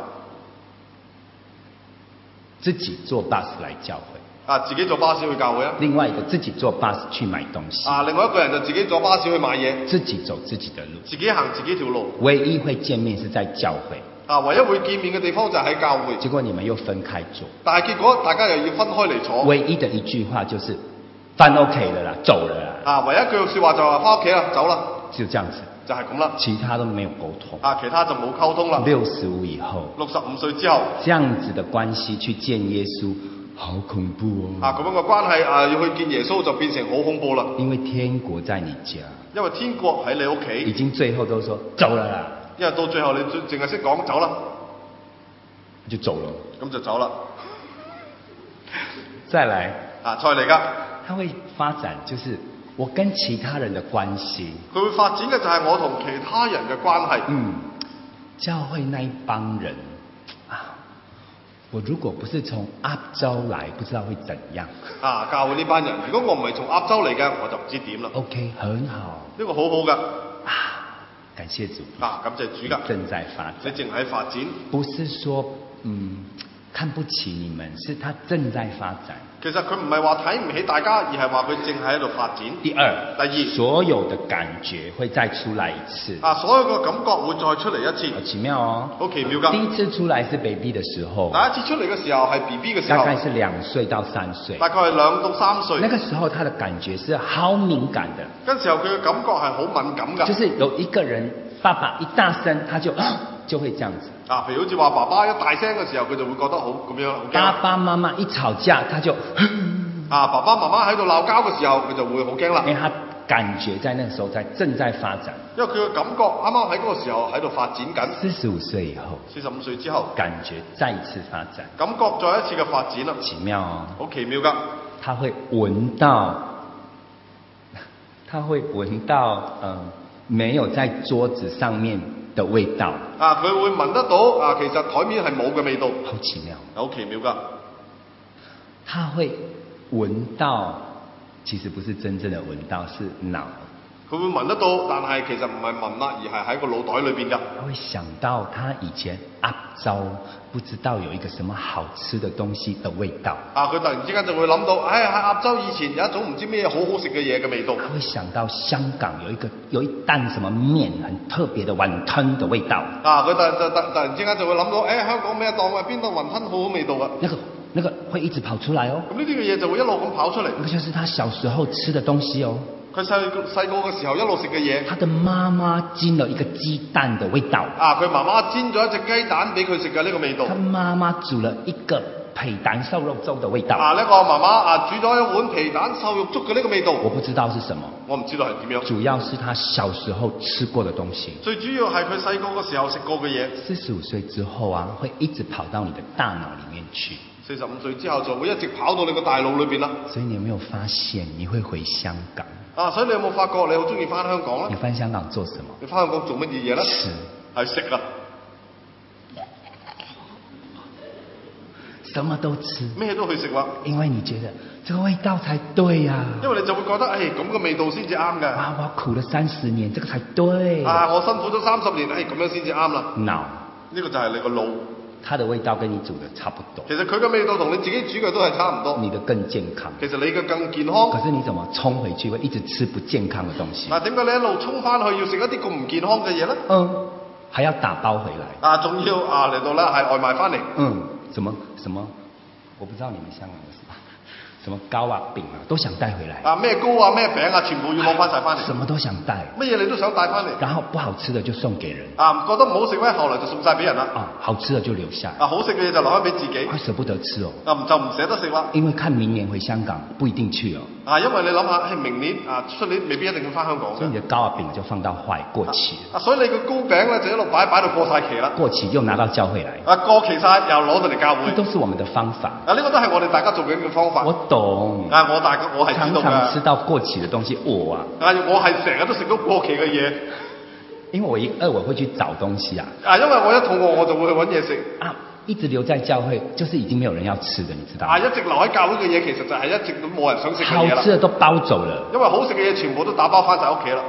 自己坐巴士來教會。 啊，自己坐巴士去教會啊！ 另外一個自己坐巴士去買東西。 啊，另外一個人就自己坐巴士去買嘢。 自己走自己的路。 自己行自己條路。 唯一會見面是在教會。 啊，唯一會見面嘅地方就喺教會。 結果你們又分開坐。 但係結果大家又要分開嚟坐。 唯一的一句話就是翻 OK 了啦，走了啦。啊， 唯一一句説話就話翻屋企啦，走啦。 就這樣子。就係咁啦。其他都沒有溝通。 啊，其他就冇溝通啦。 六十五以後。 六十五歲之後。 這樣子的關係去見耶穌。好恐怖哦！ 啊，咁樣嘅關係啊，要去見耶穌就變成好恐怖啦。 因為天國在你家。因為天國喺你屋企。 已經最後都說走了啦。 因為到最後你淨係識講走啦， 就走了。 咁就走啦。 再來啊，再嚟㗎。 它會發展，就是我跟其他人的關係。 佢會發展嘅就係我同其他人嘅關係。 嗯，教會那一幫人。我如果不是從亞洲來，不知道會怎樣。啊， 教會呢班人，如果我唔係從亞洲嚟嘅，我就唔知點啦。 OK，很好， 呢個好好噶。 啊，感謝主。 啊，感謝主噶。 正在發展。 你正喺發展。不是說，嗯，看不起你們，是他正在發展。 其實佢唔係話睇唔起大家，而係話佢正喺度發展。 第二， 第二， 所有的感覺會再出來一次。 啊，所有嘅感覺會再出嚟一次。 好奇妙哦！ 好奇妙噶。 第一次出來是 baby 的時候。 第一次出嚟嘅時候係 B B 嘅時候。 大概是兩歲到三歲。 大概係兩到三歲。 那個時候，他的感覺是好敏感的。 嗰時候佢嘅感覺係好敏感噶。 就是有一個人，爸爸一大聲，他就就會這樣子。 啊，譬如好似話爸爸一大聲嘅時候，佢就會覺得好咁樣。 爸爸媽媽一吵架，他就。 啊！爸爸媽媽喺度鬧交嘅時候，佢就會好驚啦。 因為他感覺在那個時候在正在發展。 因為佢嘅感覺啱啱喺嗰個時候喺度發展緊。 四十五歲以後。 四十五歲之後。感覺再一次發展。 感覺再一次嘅發展啦。 奇妙哦。好奇妙㗎。 他會聞到，他會聞到，嗯、呃，沒有在桌子上面的味道。 啊！佢會聞得到啊，其實台面係冇嘅味道。 好奇妙。 好奇妙㗎。 他會。聞到，其實不是真正的聞到，是腦。 佢會聞得到，但係其實唔係聞啦，而係喺個腦袋裏邊㗎。 他會想到他以前鴨粥不知道有一個什麼好吃的東西的味道。 啊！佢突然之間就會諗到，唉、哎，喺鴨粥以前有一種唔知咩好好食嘅嘢嘅味道。 他會想到香港有一個有一擔什麼麵很特別的雲吞的味道。 啊！佢突突突突然之間就會諗到，誒、哎，香港咩檔啊？邊檔雲吞好好味道啊！ 那個那個會一直跑出來哦。 咁呢啲嘅嘢就會一路咁跑出嚟。 那個就是他小時候吃的東西哦。 佢細細個嘅時候一路食嘅嘢。 他的媽媽煎了一個雞蛋的味道。 啊！佢媽媽煎咗一隻雞蛋俾佢食嘅呢個味道。 他媽媽煮了一個皮蛋瘦肉粥的味道。 啊！呢、這個媽媽啊煮咗一碗皮蛋瘦肉粥嘅呢個味道。 我不知道是什麼。 我唔知道係點樣。 主要是他小時候吃過的東西。 最主要係佢細個嘅時候食過嘅嘢。 四十五歲之後啊，會一直跑到你的大腦裡面去。 四十五歲之後就會一直跑到你個大腦裏邊啦。 所以你有沒有發現你會回香港？ 啊！所以你有冇發覺你好中意翻香港咧？ 你翻香港做什麼？ 你翻香港做乜嘢嘢咧？ 食係食啊！ 什麼都吃， 咩都去食啦。 因為你覺得這個味道才對呀、啊。 因為你就會覺得，誒咁嘅味道先至啱嘅。 啊！我苦了三十年，這個才對。 啊！我辛苦咗三十年，誒咁樣先至啱啦。 腦，呢個就係你個腦。 它的味道跟你煮的差不多。 其實佢嘅味道同你自己煮嘅都係差唔多。 你的更健康。 其實你嘅更健康。 可是你怎麼衝回去會一直吃不健康嘅東西？ 嗱，點解你一路衝翻去要食一啲咁唔健康嘅嘢咧？ 嗯，還要打包回來。 啊，仲要啊嚟到咧係外賣翻嚟。 嗯，什麼什麼？我不知道你們香港的什麼，什麼糕啊餅啊都想帶回來。 啊，咩糕啊咩餅啊，全部要攞翻晒翻嚟。 什麼都想帶。 乜嘢你都想帶翻嚟。然後不好吃的就送給人。 啊，覺得唔好食咧，後來就送晒俾人啦。 啊，好吃的就留下。 啊，好食嘅嘢就留翻俾自己。 佢捨不得吃哦。 啊，就唔捨得食啦。 因為看明年回香港不一定去哦。 啊，因為你諗下，係明年啊出年未必一定要翻香港。 所以你的糕啊餅就放到壞過期。 啊，所以你嘅糕餅咧就一路擺擺到過晒期啦。 過期又拿到教會來。 啊，過期晒又攞到嚟教會。 這都是我們的方法。 啊，呢個都係我哋大家做緊嘅方法。 我懂。 啊，我大家我係知道㗎。 常常吃到過期的東西，我啊。 啊，我係成日都食到過期嘅嘢。 因為我一餓我會去找東西啊。 啊，因為我一肚餓我就會去揾嘢食。 啊，一直留在教會，就是已經沒有人要吃的，你知道嗎？ 啊，一直留喺教會嘅嘢，其實就係一直都冇人想食嘅嘢啦。 好吃的都包走了。 因為好食嘅嘢全部都打包翻晒屋企啦。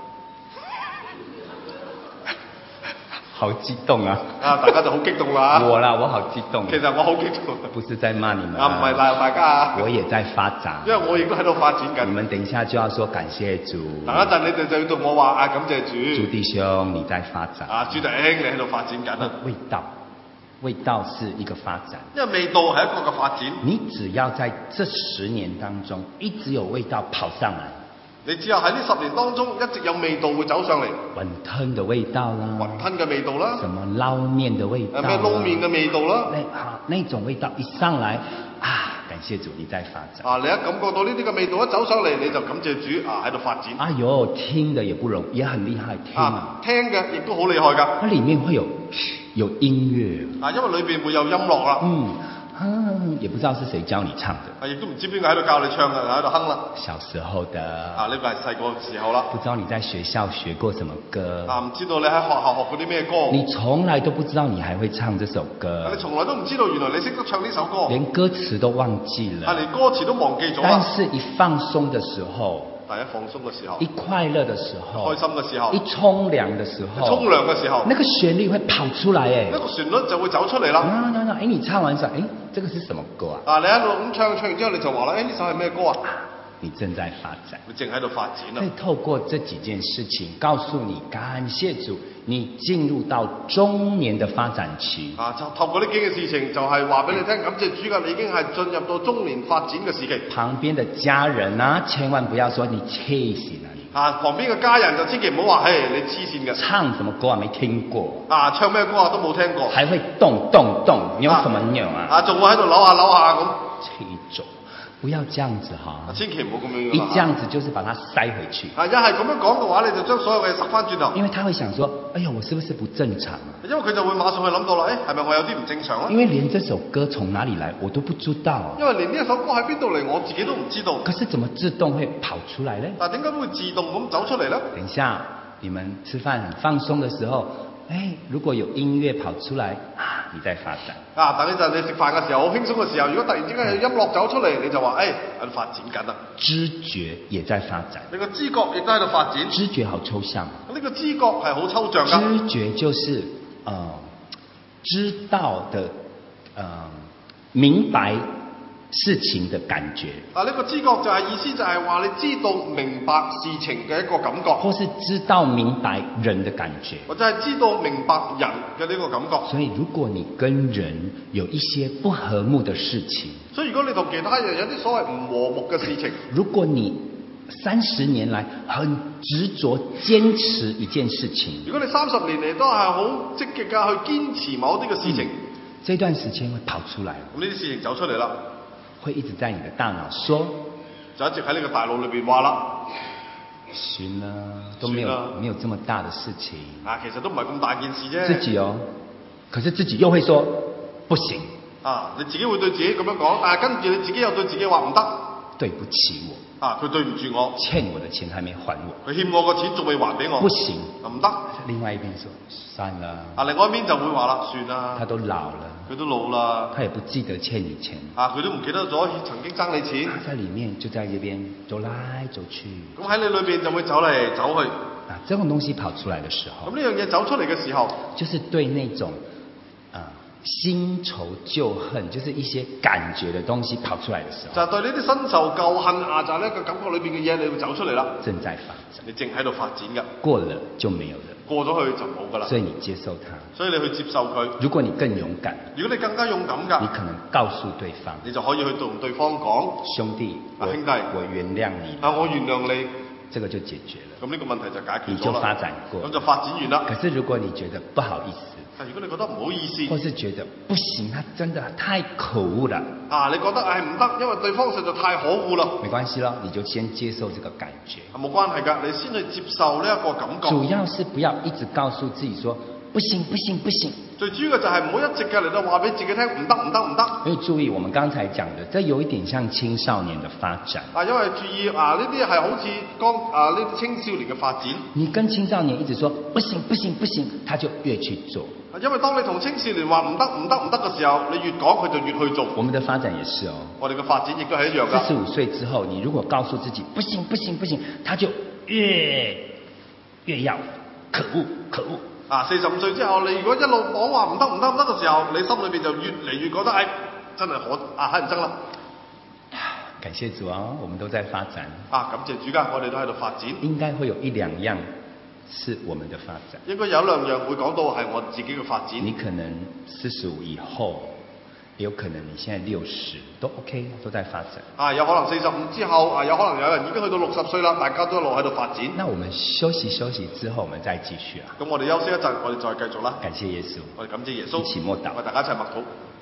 好激動啊！ 啊，大家就好激動啦。 我啦，我好激動。 其實我好激動。 不是在罵你們。 啊，唔係鬧大家啊。 我也在發展。 因為我亦都喺度發展緊。 你們等一下就要說感謝主。 等一陣你哋就要同我話啊，感謝主。 朱弟兄，你在發展。 啊，朱弟兄，你喺度發展緊啊。 味道，味道是一個發展。 因為味道係一個嘅發展。 你只要在這十年當中一直有味道跑上來。 你只有喺呢十年當中一直有味道會走上嚟， 雲吞嘅味道啦， 雲吞嘅味道啦， 什麼撈麵嘅味道， 咩撈麵嘅味道啦， 那好，那種味道一上來啊，感謝主你在發展。 啊，你一感覺到呢啲嘅味道一走上嚟，你就感謝主啊喺度發展。 啊有聽嘅也不容易，也很厲害，聽啊，聽嘅亦都好厲害㗎。 它裡面會有有音樂， 啊，因為裏邊會有音樂啦。 嗯。嗯，也不知道是誰教你唱的， 啊，亦都唔知邊個喺度教你唱嘅，喺度哼啦。 小時候的， 啊，呢個係細個時候啦。 不知道你在學校學過什麼歌？ 啊，唔知道你喺學校學過啲咩歌？ 你從來都不知道你還會唱這首歌。 啊，你從來都唔知道原來你識得唱呢首歌。 連歌詞都忘記了。 啊，連歌詞都忘記咗。 但是一放鬆的時候。 大家放鬆嘅時候， 一快樂的時候， 開心嘅時候， 一沖涼的時候， 沖涼嘅時候， 那個旋律會跑出來誒， 那個旋律就會走出嚟啦。 啊啊啊！誒，你唱完之後，誒，這個是什麼歌啊？ 啊，你一路咁唱，唱完之後你就話啦，誒，呢首係咩歌啊？ 你正在發展， 你正喺度發展啦。 所以透過這幾件事情，告訴你感謝主，你進入到中年的發展期。啊， 就透過呢幾件事情，就係話俾你聽，感謝主㗎，你已經係進入到中年發展嘅時期。 旁邊的家人啊，千萬不要說你黐線啊你。 啊，旁邊嘅家人就千祈唔好話，嘿，你黐線嘅。 唱什麼歌啊？沒聽過。 啊，唱咩歌啊？都冇聽過。 還會動動動，扭什麼扭啊？ 啊，仲會喺度扭下扭下咁。 黐咗。不要這樣子哈！ 千祈唔好咁樣。 一這樣子就是把它塞回去。 啊，一係咁樣講嘅話，你就將所有嘅嘢塞翻轉頭。 因為他會想說：哎呀，我是不是不正常啊？ 因為佢就會馬上去諗到啦，誒，係咪我有啲唔正常啊？ 因為連這首歌從哪裡來，我都不知道啊。 因為連呢一首歌喺邊度嚟，我自己都唔知道。 可是怎麼自動會跑出來呢？ 但點解會自動咁走出嚟呢？ 等一下，你們吃飯很放鬆的時候， 哎，如果有音樂跑出來啊，你在發展。 啊，等一陣你食飯嘅時候好輕鬆嘅時候，如果突然之間有音樂走出嚟，你就話誒喺度發展緊啦。 知覺也在發展。 你個知覺亦都喺度發展。 知覺好抽象。 呢個知覺係好抽象㗎。 知覺就是呃知道的呃明白事情的感覺。 啊，呢個知覺就係意思就係話你知道明白事情嘅一個感覺， 或是知道明白人的感覺， 或者係知道明白人嘅呢個感覺。 所以如果你跟人有一些不和睦的事情， 所以如果你同其他人有啲所謂唔和睦嘅事情， 如果你三十年來很執着堅持一件事情， 如果你三十年嚟都係好積極嘅去堅持某啲嘅事情， 嗯，這段時間會跑出來， 咁呢啲事情走出嚟啦。 會一直在你的大腦說， 就一直喺你個大腦裏邊話啦， 算啦，都沒有沒有這麼大的事情。 啊，其實都唔係咁大件事啫。 自己哦，可是自己又會說不行。 啊，你自己會對自己咁樣講，但係跟住你自己又對自己話唔得。 對不起我。 啊，佢對唔住我， 欠我的錢還沒還我。 佢欠我個錢仲未還俾我。 不行， 唔得。 另外一邊說算了。 啊，另外一邊就會話啦，算啦。 他都老了。佢都老啦。 他也不記得欠你錢。 啊，佢都唔記得咗曾經爭你錢。 他在裡面就在這邊走來走去。 咁喺你裏邊就會走嚟走去。 啊，這種東西跑出來的時候。 咁呢樣嘢走出嚟嘅時候， 就是對那種啊。新仇舊恨，就是一些感覺的東西跑出來的時候， 就係對呢啲新仇舊恨啊，就係呢個感覺裏邊嘅嘢，你會走出嚟啦。 正在發展， 你正喺度發展噶。 過了就沒有了， 過咗去就冇噶啦。 所以你接受它， 所以你去接受佢。 如果你更勇敢， 如果你更加勇敢噶， 你可能告訴對方， 你就可以去同對方講， 兄弟， 啊兄弟， 我原諒你， 啊我原諒你， 這個就解決了。 咁呢個問題就解決咗啦。 你就發展過， 咁就發展完啦。 可是如果你覺得不好意思， 如果你覺得唔好意思， 或是覺得不行，他真的太可惡了。 啊，你覺得唉唔得，因為對方實在太可惡啦。 沒關係啦，你就先接受這個感覺。 冇關係㗎，你先去接受呢一個感覺。 主要是不要一直告訴自己說不行不行不行。 最主要嘅就係唔好一直嘅嚟到話俾自己聽唔得唔得唔得。 因為注意，我們剛才講的，這有一點像青少年的發展。 啊，因為注意啊，呢啲係好似剛啊呢啲青少年嘅發展。 你跟青少年一直說不行不行不行，他就越去做。 因為當你同青少年話唔得唔得唔得嘅時候，你越講佢就越去做。 我們的發展也是哦。 我哋嘅發展亦都係一樣㗎。 四十五歲之後，你如果告訴自己不行不行不行，他就越越要可惡可惡。 啊，四十五歲之後，你如果一路講話唔得唔得唔得嘅時候，你心裏邊就越嚟越覺得唉、哎，真係可啊乞人憎啦。 感謝主啊，我們都在發展。 啊，感謝主㗎，我哋都喺度發展。 應該會有一兩樣是我們的發展。 應該有兩樣會講到係我自己嘅發展。 你可能四十五以後，有可能你現在六十都 OK， 都在發展。 啊，有可能四十五之後，啊有可能有人已經去到六十歲啦，大家都一路喺度發展。 那我們休息休息之後，我們再繼續啊。 咁我哋休息一陣，我哋再繼續啦。 感謝耶穌， 我哋感謝耶穌， 一起默禱， 我哋大家一齊默禱。